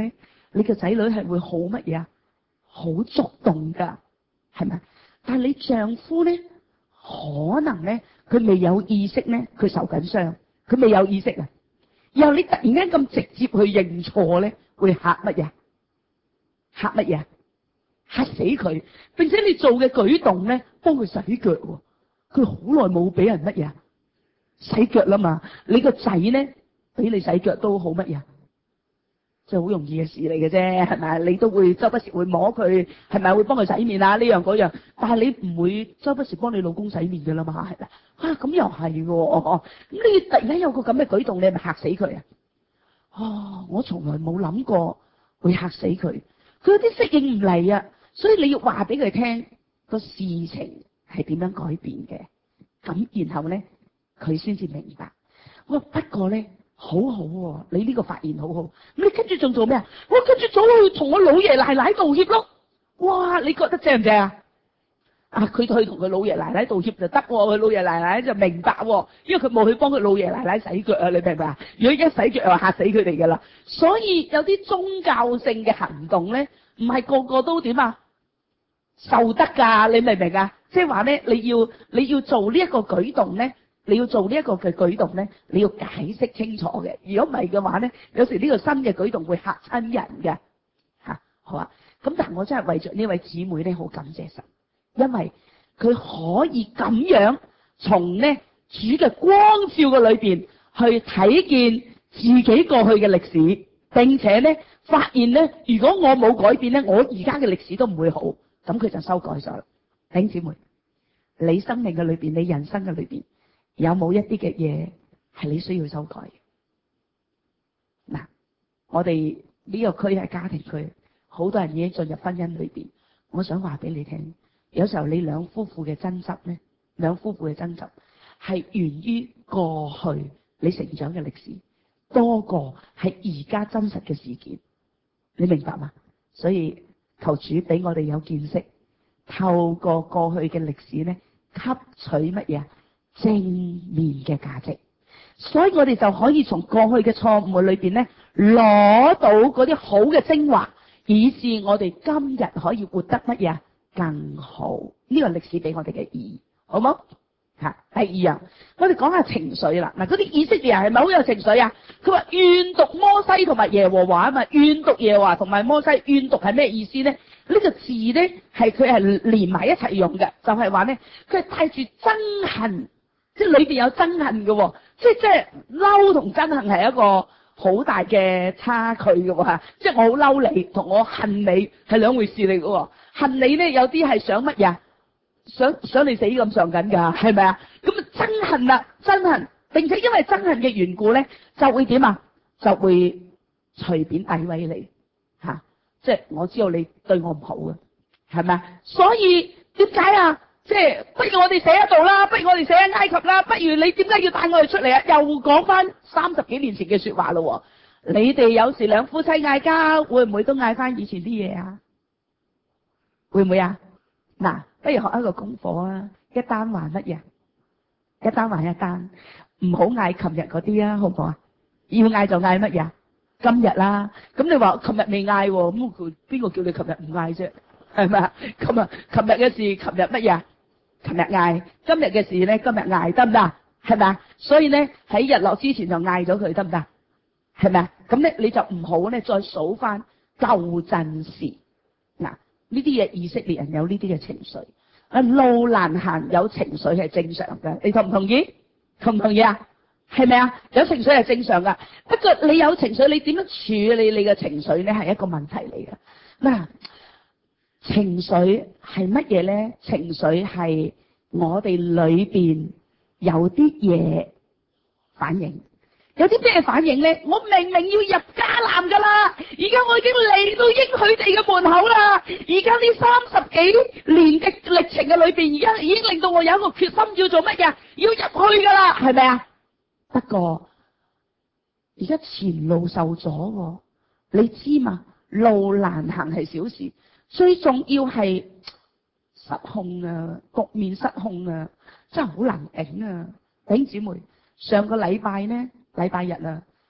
你個仔女係會好乜嘢啊？好觸動㗎，係咪？但係你丈夫咧，可能咧佢未有意識咧，佢受緊傷，佢未有意識啊。然後你突然間咁直接去認錯咧，會嚇乜嘢？嚇乜嘢？嚇死佢！並且你做嘅舉動咧，幫佢洗腳喎。佢好耐冇俾人乜嘢洗腳啦嘛。你個仔咧俾你洗腳都好乜嘢？即係好容易嘅事嚟嘅啫，係咪？你都會周不時會摸佢，係咪會幫佢洗面啊？呢樣嗰樣，但係你唔會周不時幫你老公洗面㗎啦嘛，係咪？啊，咁又係喎，咁你突然間有個咁嘅舉動，你係咪嚇死佢啊？哦，我從來冇諗過會嚇死佢，佢有啲適應唔嚟啊，所以你要話俾佢聽個事情係點樣改變嘅，咁然後咧佢先至明白。哇，不過咧。好好喎、啊，你呢個發現好好。咁你跟住仲做咩啊？我跟住走去同我老爺奶奶道歉咯。哇，你覺得正唔正啊？啊，佢去同佢老爺奶奶道歉就得喎，佢老爺奶奶就明白喎，因為佢冇去幫佢老爺奶奶洗腳啊，你明唔明啊？如果一洗腳又嚇死佢哋噶啦。所以有啲宗教性嘅行動咧，唔係個個都點啊受得㗎，你明唔明啊？即係話咧，你要你要做呢一個舉動咧。你要做呢一個嘅舉動咧，你要解釋清楚嘅。如果唔係嘅話咧，有時呢個新嘅舉動會嚇親人嘅嚇。好啊，咁但係我真係為著呢位姊妹咧，好感謝神，因為佢可以咁樣從咧主嘅光照嘅裏邊去睇見自己過去嘅歷史，並且咧發現咧，如果我冇改變咧，我而家嘅歷史都唔會好。咁佢就修改咗啦。弟兄姊妹，你生命嘅裏邊，你人生嘅裏邊。有冇一啲嘅嘢係你需要修改嘅？嗱，我哋呢個區係家庭區，好多人已經進入婚姻裏邊。我想話俾你聽，有時候你兩夫婦嘅爭執咧，兩夫婦嘅爭執係源於過去你成長嘅歷史，多過係而家真實嘅事件。你明白嗎？所以求主俾我哋有見識，透過過去嘅歷史咧，吸取乜嘢？正面嘅價值，所以我哋就可以從過去嘅錯誤裏邊咧，攞到嗰啲好嘅精華，以致我哋今日可以活得乜嘢更好。呢個歷史俾我哋嘅意義，好冇？吓，第二樣，我哋講下情緒啦。嗱，嗰啲以色列人係咪好有情緒啊？佢話怨毒摩西同埋耶和華啊嘛，怨毒耶和華同埋摩西，怨毒係咩意思咧？呢、這個字咧係佢係連埋一齊用嘅，就係話咧佢係帶住憎恨。即係裏邊有憎恨嘅、哦，即係即係嬲同憎恨係一個好大嘅差距嘅喎嚇。即係我好嬲你，同我恨你係兩回事嚟嘅喎。恨你咧有啲係想乜嘢？想想你死咁上緊㗎，係咪啊？咁啊憎恨啦，憎恨，並且因為憎恨嘅緣故咧，就會點啊？就會隨便詆毀你嚇、啊。即係我知道你對我唔好嘅，係咪啊？所以點解啊？即係不如我哋寫喺度啦，不如我哋寫喺埃及啦，不如你點解要帶我哋出嚟啊？又講翻三十幾年前嘅說話咯。你哋有時兩夫妻嗌交，會唔會都嗌翻以前啲嘢啊？會唔會啊？嗱，不如學一個功課啊，一單還乜嘢？一單還一單，唔好嗌琴日嗰啲啊，好唔好啊？要嗌就嗌乜嘢？今日啦。咁你話琴日未嗌，咁佢邊個叫你琴日唔嗌啫？係咪啊？咁啊，琴日嘅事，琴日乜嘢？琴日嗌，今日嘅事咧，今日嗌得唔得？係咪啊？所以咧喺日落之前就嗌咗佢得唔得？係咪啊？咁咧你就唔好咧再數翻舊陣時。嗱，呢啲嘢以色列人有呢啲嘅情緒，啊路難行有情緒係正常嘅，你同唔同意？同唔同意啊？係咪啊？有情緒係正常噶，不過你有情緒，你點樣處理你嘅情緒咧係一個問題嚟嘅。嗱。情緒係乜嘢咧？情緒係我哋裏邊有啲嘢反應，有啲咩反應咧？我明明要入迦南噶啦，而家我已經嚟到應許地嘅門口啦，而家呢三十幾年嘅歷程嘅裏邊，而家已經令到我有一個決心要做乜嘢？要入去噶啦，係咪啊？不過而家前路受阻，你知嘛？路難行係小事。最重要係失控啊，局面失控啊，真係好難頂啊！弟兄姊妹，上個禮拜呢，禮拜日啊，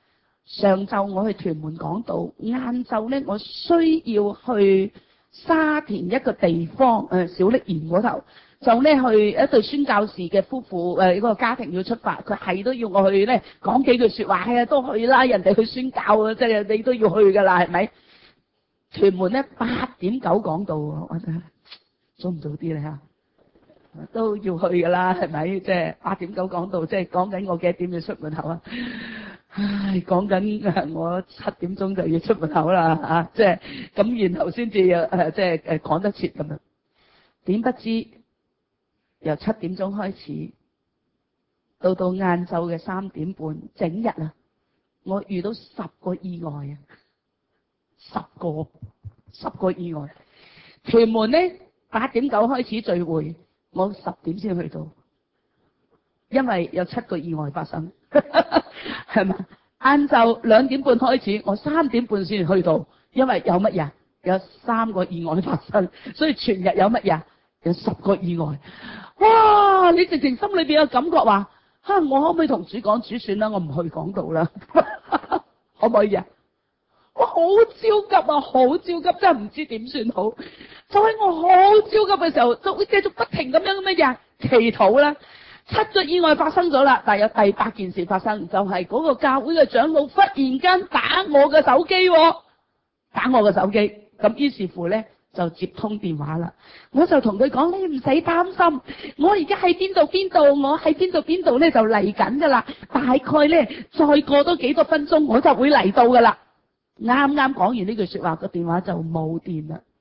上晝我去屯門講道，晏晝咧我需要去沙田一個地方，誒、呃、小瀝源嗰頭，就咧去一對宣教士嘅夫婦，誒、呃、嗰個家庭要出發，佢係都要我去咧講幾句説話，係啊都去啦，人哋去宣教啊，即係你都要去㗎啦，係咪？屯門咧八點九講道喎，我真係早唔早啲咧嚇？都要去㗎啦，係咪？即係八點九講道，即係講緊我幾點要出門口啊？唉，講緊我七點鐘就要出門口啦啊！即係咁，然後先至誒，即係誒講得切咁樣。點不知由七點鐘開始，到到晏晝嘅三點半，整日啊，我遇到十個意外啊！十個，十個意外。屯門咧八點九開始聚會，我十點先去到，因為有七個意外發生。係咪？晏晝兩點半開始，我三點半先去到，因為有乜嘢？有三個意外發生，所以全日有乜嘢？有十個意外。哇！你直情心裏邊有感覺話，吓、啊、我可唔可以同主講，主算啦，我唔去講道啦，可唔可以啊？我好焦急啊，好焦急，真係唔知點算好。就喺我好焦急嘅時候，就會繼續不停咁樣乜嘢祈禱啦。七個意外發生咗啦，但係有第八件事發生，就係、是、嗰個教會嘅長老忽然間打我嘅手機，打我嘅手機。咁於是乎咧就接通電話啦。我就同佢講：你唔使擔心，我而家喺邊度邊度，我喺邊度邊度咧就嚟緊噶啦。大概咧再過多幾個分鐘，我就會嚟到噶啦。啱啱講完呢句說話，個電話就冇電啦。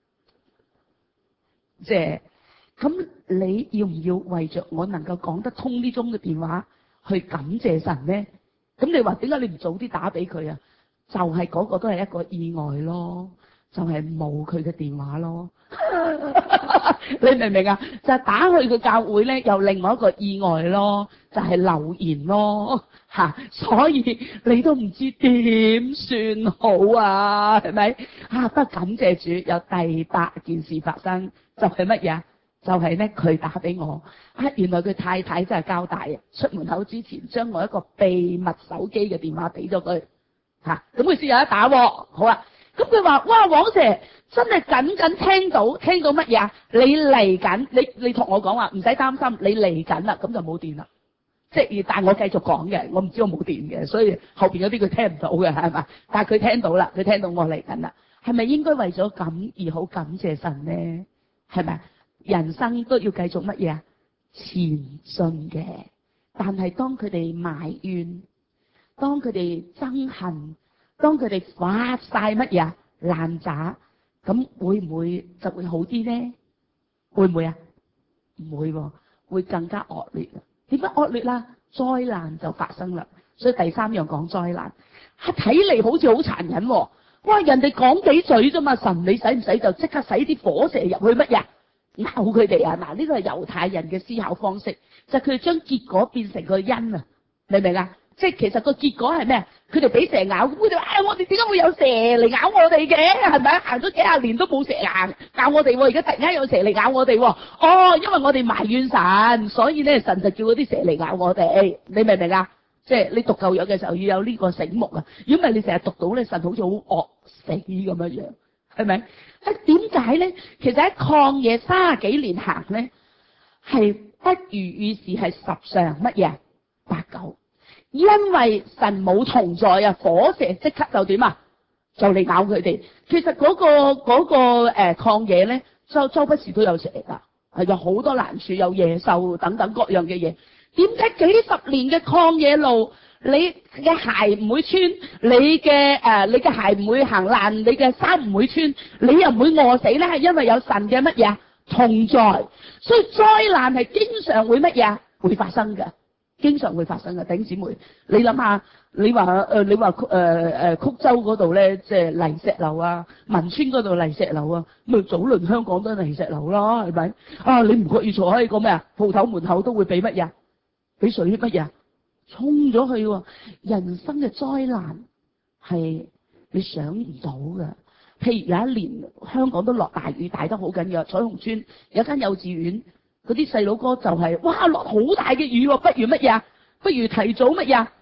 即係。咁你要唔要為着我能夠講得通呢種嘅電話去感謝神呢？咁你話點解你唔早啲打俾佢啊？就係、是、嗰個都係一個意外咯，就係冇佢嘅電話咯。你明唔明啊？就係、是、打去個教會咧，又另外一個意外咯，就係、是、留言咯吓、啊，所以你都唔知點算好啊？係咪啊？不過感謝主，有第八件事發生，就係乜嘢？就係咧，佢打俾我啊！原來佢太太真係交代啊！出門口之前，將我一個秘密手機嘅電話俾咗佢嚇，咁佢先有得打喎。好啊，咁佢話：哇，黃姐真係緊緊聽到，聽到乜嘢啊？你嚟緊，你你同我講話，唔使擔心，你嚟緊啦，咁就冇電啦。即係但係我繼續講嘅，我唔知我冇電嘅，所以後邊嗰啲佢聽唔到嘅係嘛？但係佢聽到啦，佢聽到我嚟緊啦，係咪應該為咗咁而好感謝神呢？係咪？人生都要繼續乜嘢啊？前進嘅。但係當佢哋埋怨，當佢哋憎恨，當佢哋發晒乜嘢啊？爛渣，咁會唔會就會好啲呢？會唔會啊？唔會喎，會更加惡劣啊！點解惡劣啦？災難就發生啦。所以第三樣講災難，係睇嚟好似好殘忍喎。哇！人哋講幾嘴啫嘛，神你使唔使就即刻使啲火蛇入去乜嘢？咬佢哋啊！嗱，呢個係猶太人嘅思考方式，就係佢哋將結果變成個因啊，明唔明啊？即係其實個結果係咩？佢哋俾蛇咬，咁佢哋話：唉，我哋點解會有蛇嚟咬我哋嘅？係咪？行咗幾廿年都冇蛇咬咬我哋喎，而家突然間有蛇嚟咬我哋喎。哦，因為我哋埋怨神，所以咧神就叫嗰啲蛇嚟咬我哋。你明唔明啊？即係你讀舊約嘅時候要有呢個醒目啊！如果唔係你成日讀到咧，神好似好惡死咁樣樣，係咪？係點解咧？其實喺曠野三十幾年行咧，係不如意事係十常乜嘢八九，因為神冇同在啊，火蛇即刻就點啊，就嚟咬佢哋。其實嗰、嗰個嗰、嗰個誒、呃、曠野咧，周周不時都有蛇噶，係有好多難處，有野獸等等各樣嘅嘢。點解幾十年嘅曠野路？你嘅鞋唔會穿，你嘅誒、呃，你嘅鞋唔會行爛，你嘅衫唔會穿，你又唔會餓死咧？係因為有神嘅乜嘢同在，所以災難係經常會乜嘢會發生嘅，經常會發生嘅。弟兄姊妹，你諗下，你話誒、呃，你話誒誒曲州嗰度咧，即係泥石流啊，汶川嗰度泥石流啊，咁啊早輪香港都泥石流啦，係咪啊？你唔覺意坐喺個咩啊鋪頭門口都會俾乜嘢？俾水乜嘢？衝咗去喎！人生嘅災難係你想唔到嘅。譬如有一年香港都落大雨，大得好緊要。彩虹村有間幼稚園，嗰啲細佬哥就係、是、哇落好大嘅雨喎，不如乜嘢？不如提早乜嘢？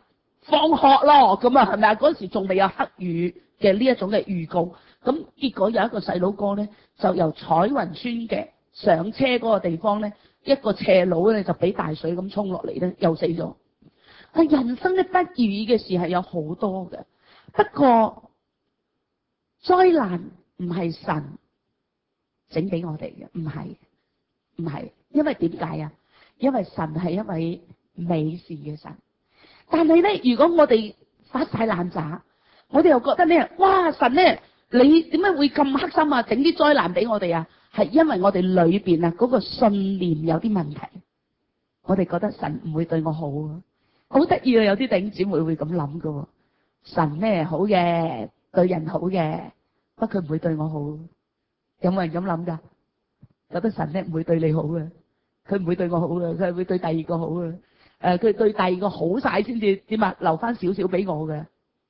放學咯，咁啊係咪啊？嗰時仲未有黑雨嘅呢一種嘅預告，咁結果有一個細佬哥咧，就由彩雲村嘅上車嗰個地方咧，一個斜路咧就俾大水咁沖落嚟咧，又死咗。係人生咧不如意嘅事係有好多嘅，不過災難唔係神整俾我哋嘅，唔係唔係，因為點解啊？因為神係一位美善嘅神。但係咧，如果我哋發晒爛渣，我哋又覺得咧，哇！神咧，你點解會咁黑心啊？整啲災難俾我哋啊？係因為我哋裏邊啊嗰個信念有啲問題，我哋覺得神唔會對我好啊，好得意啊！有啲弟兄姊妹會咁諗噶，神咧好嘅，對人好嘅，不過佢唔會對我好。有冇人咁諗噶？覺得神咧唔會對你好嘅，佢唔會對我好嘅，佢係會對第二個好嘅。誒，佢對第二個好晒先至點啊？留翻少少俾我嘅。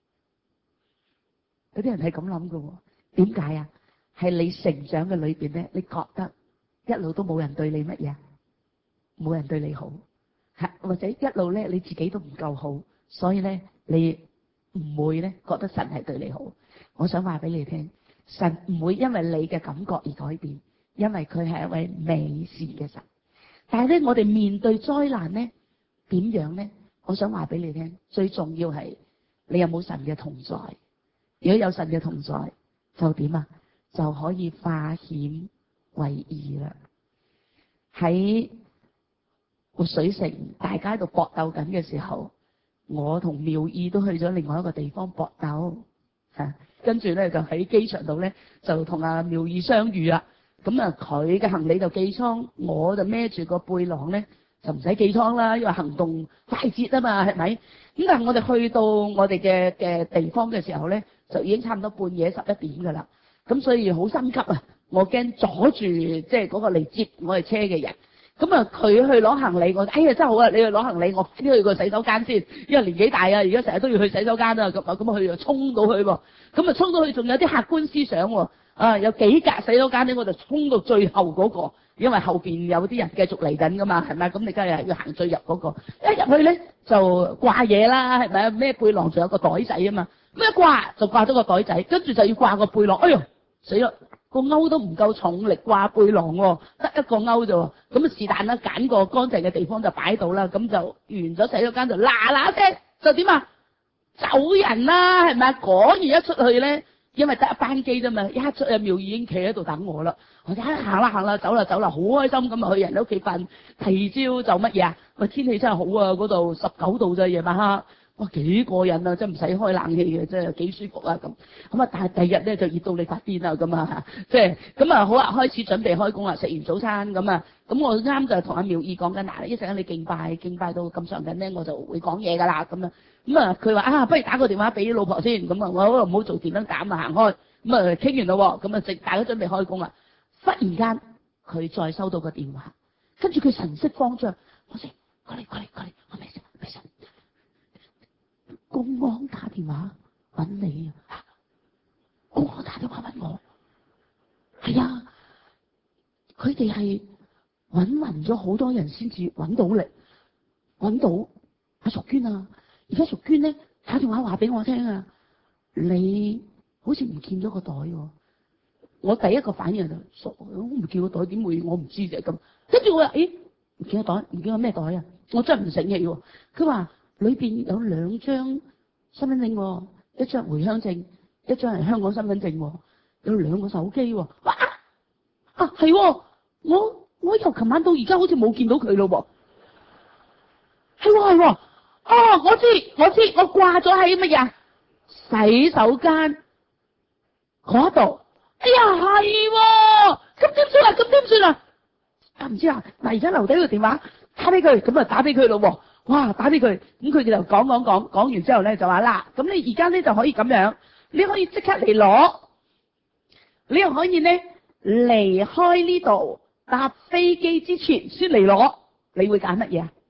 有啲人係咁諗嘅喎。點解啊？係你成長嘅裏邊咧，你覺得一路都冇人對你乜嘢，冇人對你好，係或者一路咧你自己都唔夠好，所以咧你唔會咧覺得神係對你好。我想話俾你聽，神唔會因為你嘅感覺而改變，因為佢係一位美善嘅神。但係咧，我哋面對災難咧。點樣咧？我想話俾你聽，最重要係你有冇神嘅同在。如果有神嘅同在，就點啊？就可以化險為夷啦。喺活水城，大家喺度搏鬥緊嘅時候，我同妙意都去咗另外一個地方搏鬥。吓，跟住咧就喺機場度咧就同阿妙意相遇啦。咁啊，佢嘅行李就寄倉，我就孭住個背囊咧。就唔使寄倉啦，因為行動快捷啊嘛，係咪？咁但係我哋去到我哋嘅嘅地方嘅時候咧，就已經差唔多半夜十一點㗎啦。咁所以好心急啊！我驚阻住即係嗰個嚟接我哋車嘅人。咁啊，佢去攞行李，我哎呀真係好啊！你去攞行李，我先去個洗手間先，因為年紀大啊，而家成日都要去洗手間啊。咁啊，咁啊，佢就衝到去喎。咁啊，衝到去仲有啲客觀思想喎。啊，有幾格洗手間咧，我就衝到最後嗰個。因為後邊有啲人繼續嚟緊噶嘛，係咪？咁你梗係要行最入嗰個，一入去咧就掛嘢啦，係咪？咩背囊仲有個袋仔啊嘛，咁一掛就掛咗個袋仔，跟住就要掛個背囊，哎喲死啦！個鈎都唔夠重力掛背囊喎，得一個鈎啫喎，咁啊是但啦，揀個乾淨嘅地方就擺到啦，咁就完咗洗手間就嗱嗱聲就點啊？走人啦，係咪？果然一出去咧。因為得一班機啫嘛，一出去妙已經企喺度等我啦。我就行啦行啦，走啦走啦，好開心咁啊去人哋屋企瞓。第二朝就乜嘢啊？喂，天氣真係好啊，嗰度十九度咋夜晚黑，哇幾過癮啊！真係唔使開冷氣嘅，真係幾舒服啊咁。咁啊，但係第二日咧就熱到你發癲啦咁啊，即係咁啊好啦，開始準備開工啦，食完早餐咁啊，咁我啱就同阿妙意講緊嗱，一陣間你敬拜敬拜到咁上緊咧，我就會講嘢噶啦咁啊。咁啊，佢話啊，不如打個電話俾老婆先，咁啊，我唔好做電燈膽啊，行開。咁啊，傾完咯，咁啊，直大家準備開工啦。忽然間，佢再收到個電話，跟住佢神色慌張，我先過嚟過嚟過嚟，我咩事咩事？公安打電話揾你啊！公安打電話揾我，係啊，佢哋係揾勻咗好多人先至揾到你，揾到阿淑娟啊！而家淑娟咧打電話話俾我聽啊，你好似唔見咗個袋喎。我第一個反應就傻，我唔見個袋點會我唔知啫咁。跟住我話：咦，唔見個袋，唔見個咩袋啊？我真係唔醒氣喎。佢話裏邊有兩張身份證喎，一張回鄉證，一張係香港身份證喎，有兩個手機喎。哇！啊係喎，我我由琴晚到而家好似冇見到佢咯喎。係喎係喎。哦，我知我知，我掛咗喺乜嘢洗手間嗰度。哎呀，係喎，咁點算啊？咁點算啊？啊唔知啊，嗱而家留低個電話打俾佢，咁啊打俾佢咯喎。哇，打俾佢，咁佢就講講講講完之後咧就話啦，咁你而家咧就可以咁樣，你可以即刻嚟攞，你又可以咧離開呢度搭飛機之前先嚟攞，你會揀乜嘢啊？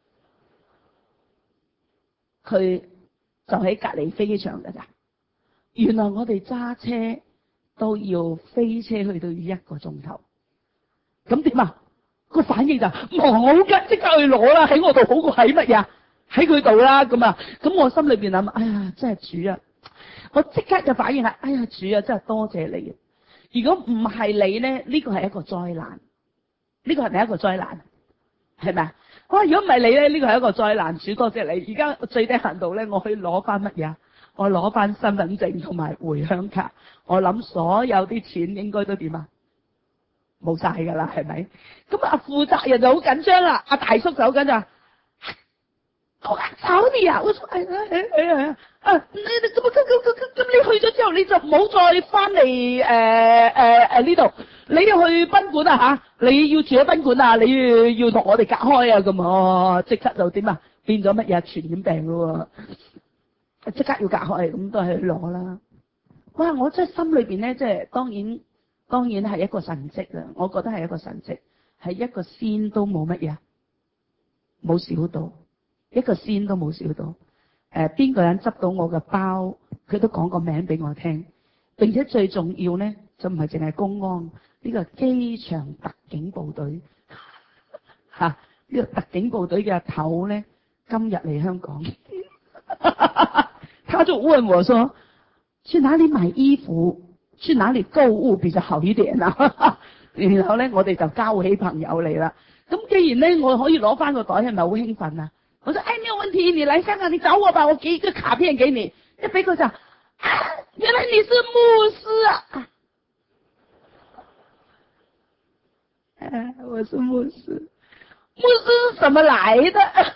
佢就喺隔離飛機場㗎咋。原來我哋揸車都要飛車去到一個鐘頭。咁點啊？個反應就冇㗎，即刻去攞啦！喺我度好過喺乜嘢？ 喺佢度啦，咁啊，咁我心裏邊諗，哎呀，真係主啊！我即刻就反應係，哎呀，主啊，真係多謝你啊！如果唔係你咧，呢個係一個災難，呢個係咪一個災難？係咪啊？哇！如果唔係你咧，呢個係一個災難，主多謝你。而家最低限度咧，我可以攞翻乜嘢？我攞翻身份證同埋回鄉卡。我諗所有啲錢應該都點啊？冇晒㗎啦，係咪？咁啊，負責人就好緊張啦。阿大叔就好緊張。我找你啊！我說哎呀哎呀哎呀啊！你你咁咁咁咁咁你去咗之後，你就唔好再翻嚟誒誒誒呢度，你要去賓館啊吓！你要住喺賓館啊！你要要同我哋隔開啊！咁哦，即刻就點啊？變咗乜嘢傳染病咯喎！即刻要隔開，咁都係去攞啦。哇！我真係心裏邊咧，即係當然當然係一個神蹟啦。我覺得係一個神蹟，係一個仙都冇乜嘢，冇少到。一個仙都冇少到，誒、呃，邊個人執到我嘅包，佢都講個名俾我聽，並且最重要咧，就唔係淨係公安，呢、這個機場特警部隊，吓、啊，呢、這個特警部隊嘅頭咧，今日嚟香港，他就問我說，去哪裡買衣服，去哪裡購物比較好一點啊？然後咧，我哋就交起朋友嚟啦。咁既然咧，我可以攞翻個袋，係咪好興奮啊？我說，哎，沒有問題，你來香港，你找我吧，我給一個卡片給你。一俾佢就，啊，原來你是牧師啊！哎，我是牧師，牧師是怎麼來的？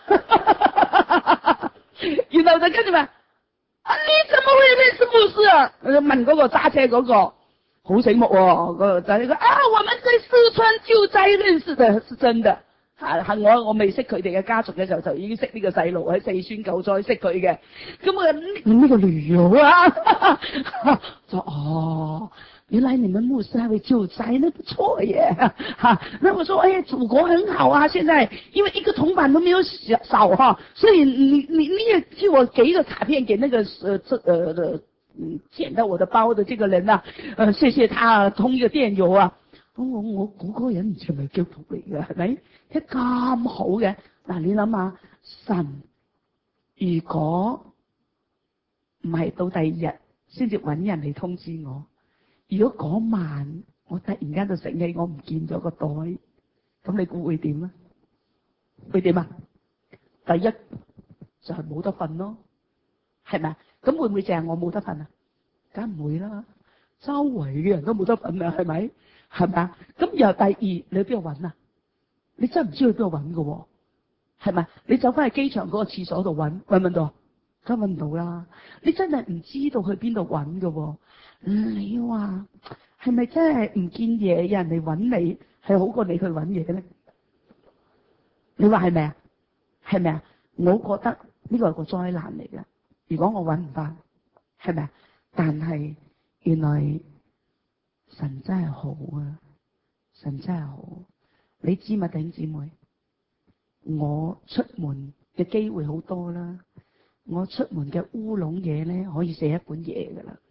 然後就跟住問，啊，你怎麼會認識牧師啊？問嗰個揸車嗰個，好醒目喎，嗰個揸車個，啊，我們在四川救災認識的，是真的。係係我我未識佢哋嘅家族嘅時候，就已經識呢個細路喺四川救災識佢嘅。咁啊呢呢個旅遊啊，就哦，原來你們牧師還會救災，那不錯耶！哈，那我說，哎，祖國很好啊，現在因為一個銅板都沒有少少哈，所以你你你也替我給一個卡片給那個呃這呃嗯撿到我的包的這個人啊，呃謝謝他通一個電郵啊。我我估嗰個人唔似係咪基督徒嚟嘅，係咪？一咁好嘅，嗱你諗下，神如果唔係到第二日先至搵人嚟通知我，如果嗰晚我突然間就醒起我唔見咗個袋，咁你估會點啊？會點啊？第一就係冇得瞓咯，係咪？咁會唔會淨係我冇得瞓啊？梗唔會啦，周圍嘅人都冇得瞓啊，係咪？係咪啊？咁然後第二，你去邊度揾啊？你真係唔知去邊度揾㗎喎，係咪？你走翻去機場嗰個廁所度揾，揾唔揾到？梗揾唔到啦！你真係唔知道去邊度揾㗎喎。你話係咪真係唔見嘢，有人嚟揾你係好過你去揾嘢咧？你話係咪啊？係咪啊？我覺得呢個係個災難嚟嘅。如果我揾唔翻，係咪啊？但係原來。神真係好啊！神真係好，你知嘛，弟兄姊妹？我出門嘅機會好多啦，我出門嘅烏龍嘢咧，可以寫一本嘢噶啦，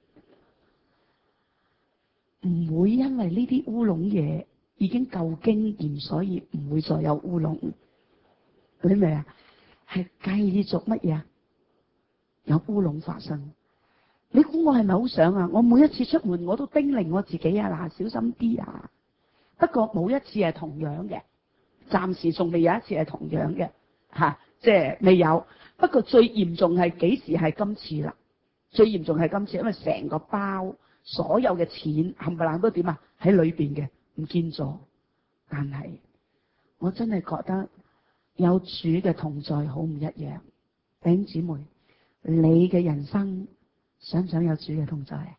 唔會因為呢啲烏龍嘢已經夠經驗，所以唔會再有烏龍。你明啊？係繼續乜嘢啊？有烏龍發生。你估我係咪好想啊？我每一次出門我都叮嚀我自己啊，嗱，小心啲啊！不過冇一次係同樣嘅，暫時仲未有一次係同樣嘅，吓、啊，即係未有。不過最嚴重係幾時？係今次啦，最嚴重係今次，因為成個包所有嘅錢冚唪唥都點啊？喺裏邊嘅唔見咗。但係我真係覺得有主嘅同在好唔一樣。弟兄姊妹，你嘅人生。想唔想有主嘅同在啊？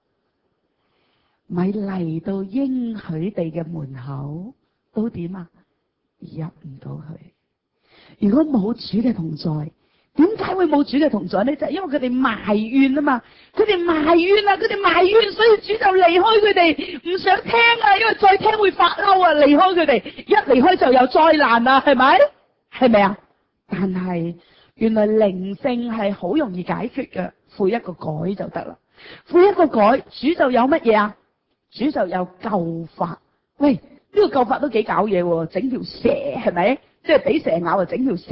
咪嚟到應許地嘅門口都點啊？入唔到去。如果冇主嘅同在，點解會冇主嘅同在呢？就係因為佢哋埋怨啊嘛，佢哋埋怨啊，佢哋埋怨，所以主就離開佢哋，唔想聽啊，因為再聽會發嬲啊，離開佢哋，一離開就有災難啊，係咪？係咪啊？但係原來靈性係好容易解決嘅。悔一個改就得啦，悔一個改，主就有乜嘢啊？主就有救法。喂，呢個救法都幾搞嘢喎，整條蛇係咪？即係俾蛇咬就整條蛇，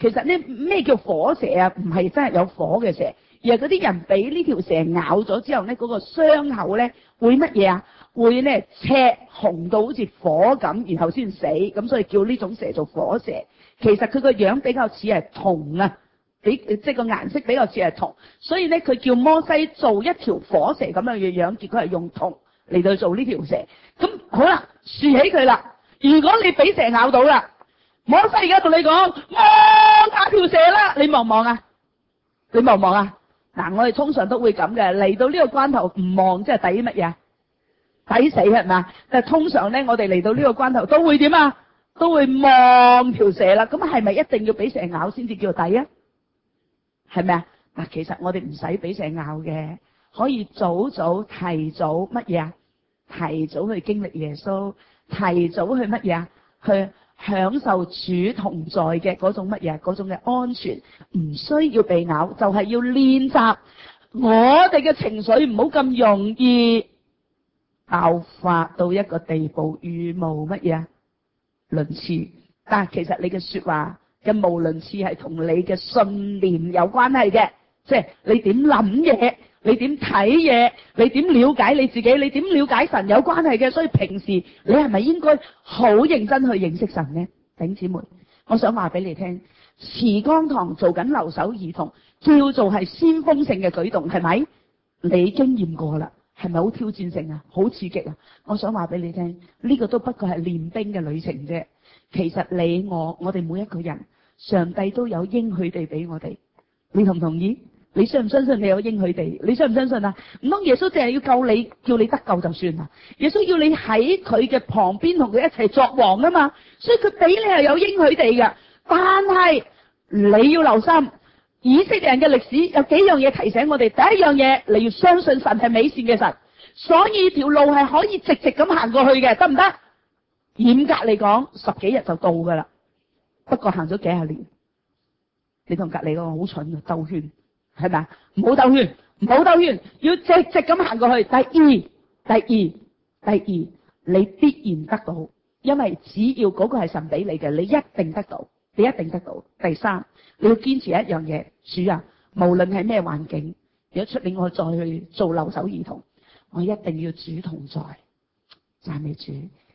其實呢咩叫火蛇啊？唔係真係有火嘅蛇，而係嗰啲人俾呢條蛇咬咗之後咧，嗰、嗰個傷口咧會乜嘢啊？會咧赤紅到好似火咁，然後先死，咁所以叫呢種蛇做火蛇。其實佢個樣比較似係銅啊，比即係個顏色比較似係銅，所以咧佢叫摩西做一條火蛇咁樣嘅樣，結果係用銅嚟到做呢條蛇。咁好啦，豎起佢啦。如果你俾蛇咬到啦，摩西而家同你講望下條蛇啦，你望唔望啊？你望唔望啊？嗱，我哋通常都會咁嘅，嚟到呢個關頭唔望，即係抵乜嘢？抵死係嘛？但係通常咧，我哋嚟到呢個關頭都會點啊？都會望條蛇啦。咁係咪一定要俾蛇咬先至叫抵啊？係咪啊？嗱，其實我哋唔使俾蛇咬嘅，可以早早提早乜嘢啊？提早去經歷耶穌，提早去乜嘢啊？去享受主同在嘅嗰種乜嘢？嗰種嘅安全，唔需要被咬，就係要練習我哋嘅情緒唔好咁容易爆發到一個地步，語無乜嘢倫次。但係其實你嘅說話嘅無倫次係同你嘅信念有關係嘅，即係你點諗嘢，你點睇嘢，你點了解你自己，你點了解神有關係嘅。所以平時你係咪應該好認真去認識神呢？弟兄姊妹，我想話俾你聽，慈光堂做緊留守兒童，叫做係先鋒性嘅舉動，係咪？你經驗過啦，係咪好挑戰性啊？好刺激啊！我想話俾你聽，呢個都不過係練兵嘅旅程啫。其實你我我哋每一個人，上帝都有應許地俾我哋，你同唔同意？你相唔相信你有應許地？你相唔相信啊？唔通耶穌淨係要救你，叫你得救就算啦？耶穌要你喺佢嘅旁邊同佢一齊作王啊嘛，所以佢俾你係有應許地嘅。但係你要留心，以色列人嘅歷史有幾樣嘢提醒我哋。第一樣嘢，你要相信神係美善嘅神，所以條路係可以直直咁行過去嘅，得唔得？嚴格嚟講，十幾日就到噶啦。不過行咗幾十年，你同隔籬嗰個好蠢啊，兜圈。係咪啊？唔好兜圈，唔好兜圈，要直直咁行過去。第二，第二，第二，你必然得到，因為只要嗰個係神俾你嘅，你一定得到，你一定得到。第三，你要堅持一樣嘢，主啊，無論係咩環境，如果出年我再去做留守兒童，我一定要主同在，讚美主。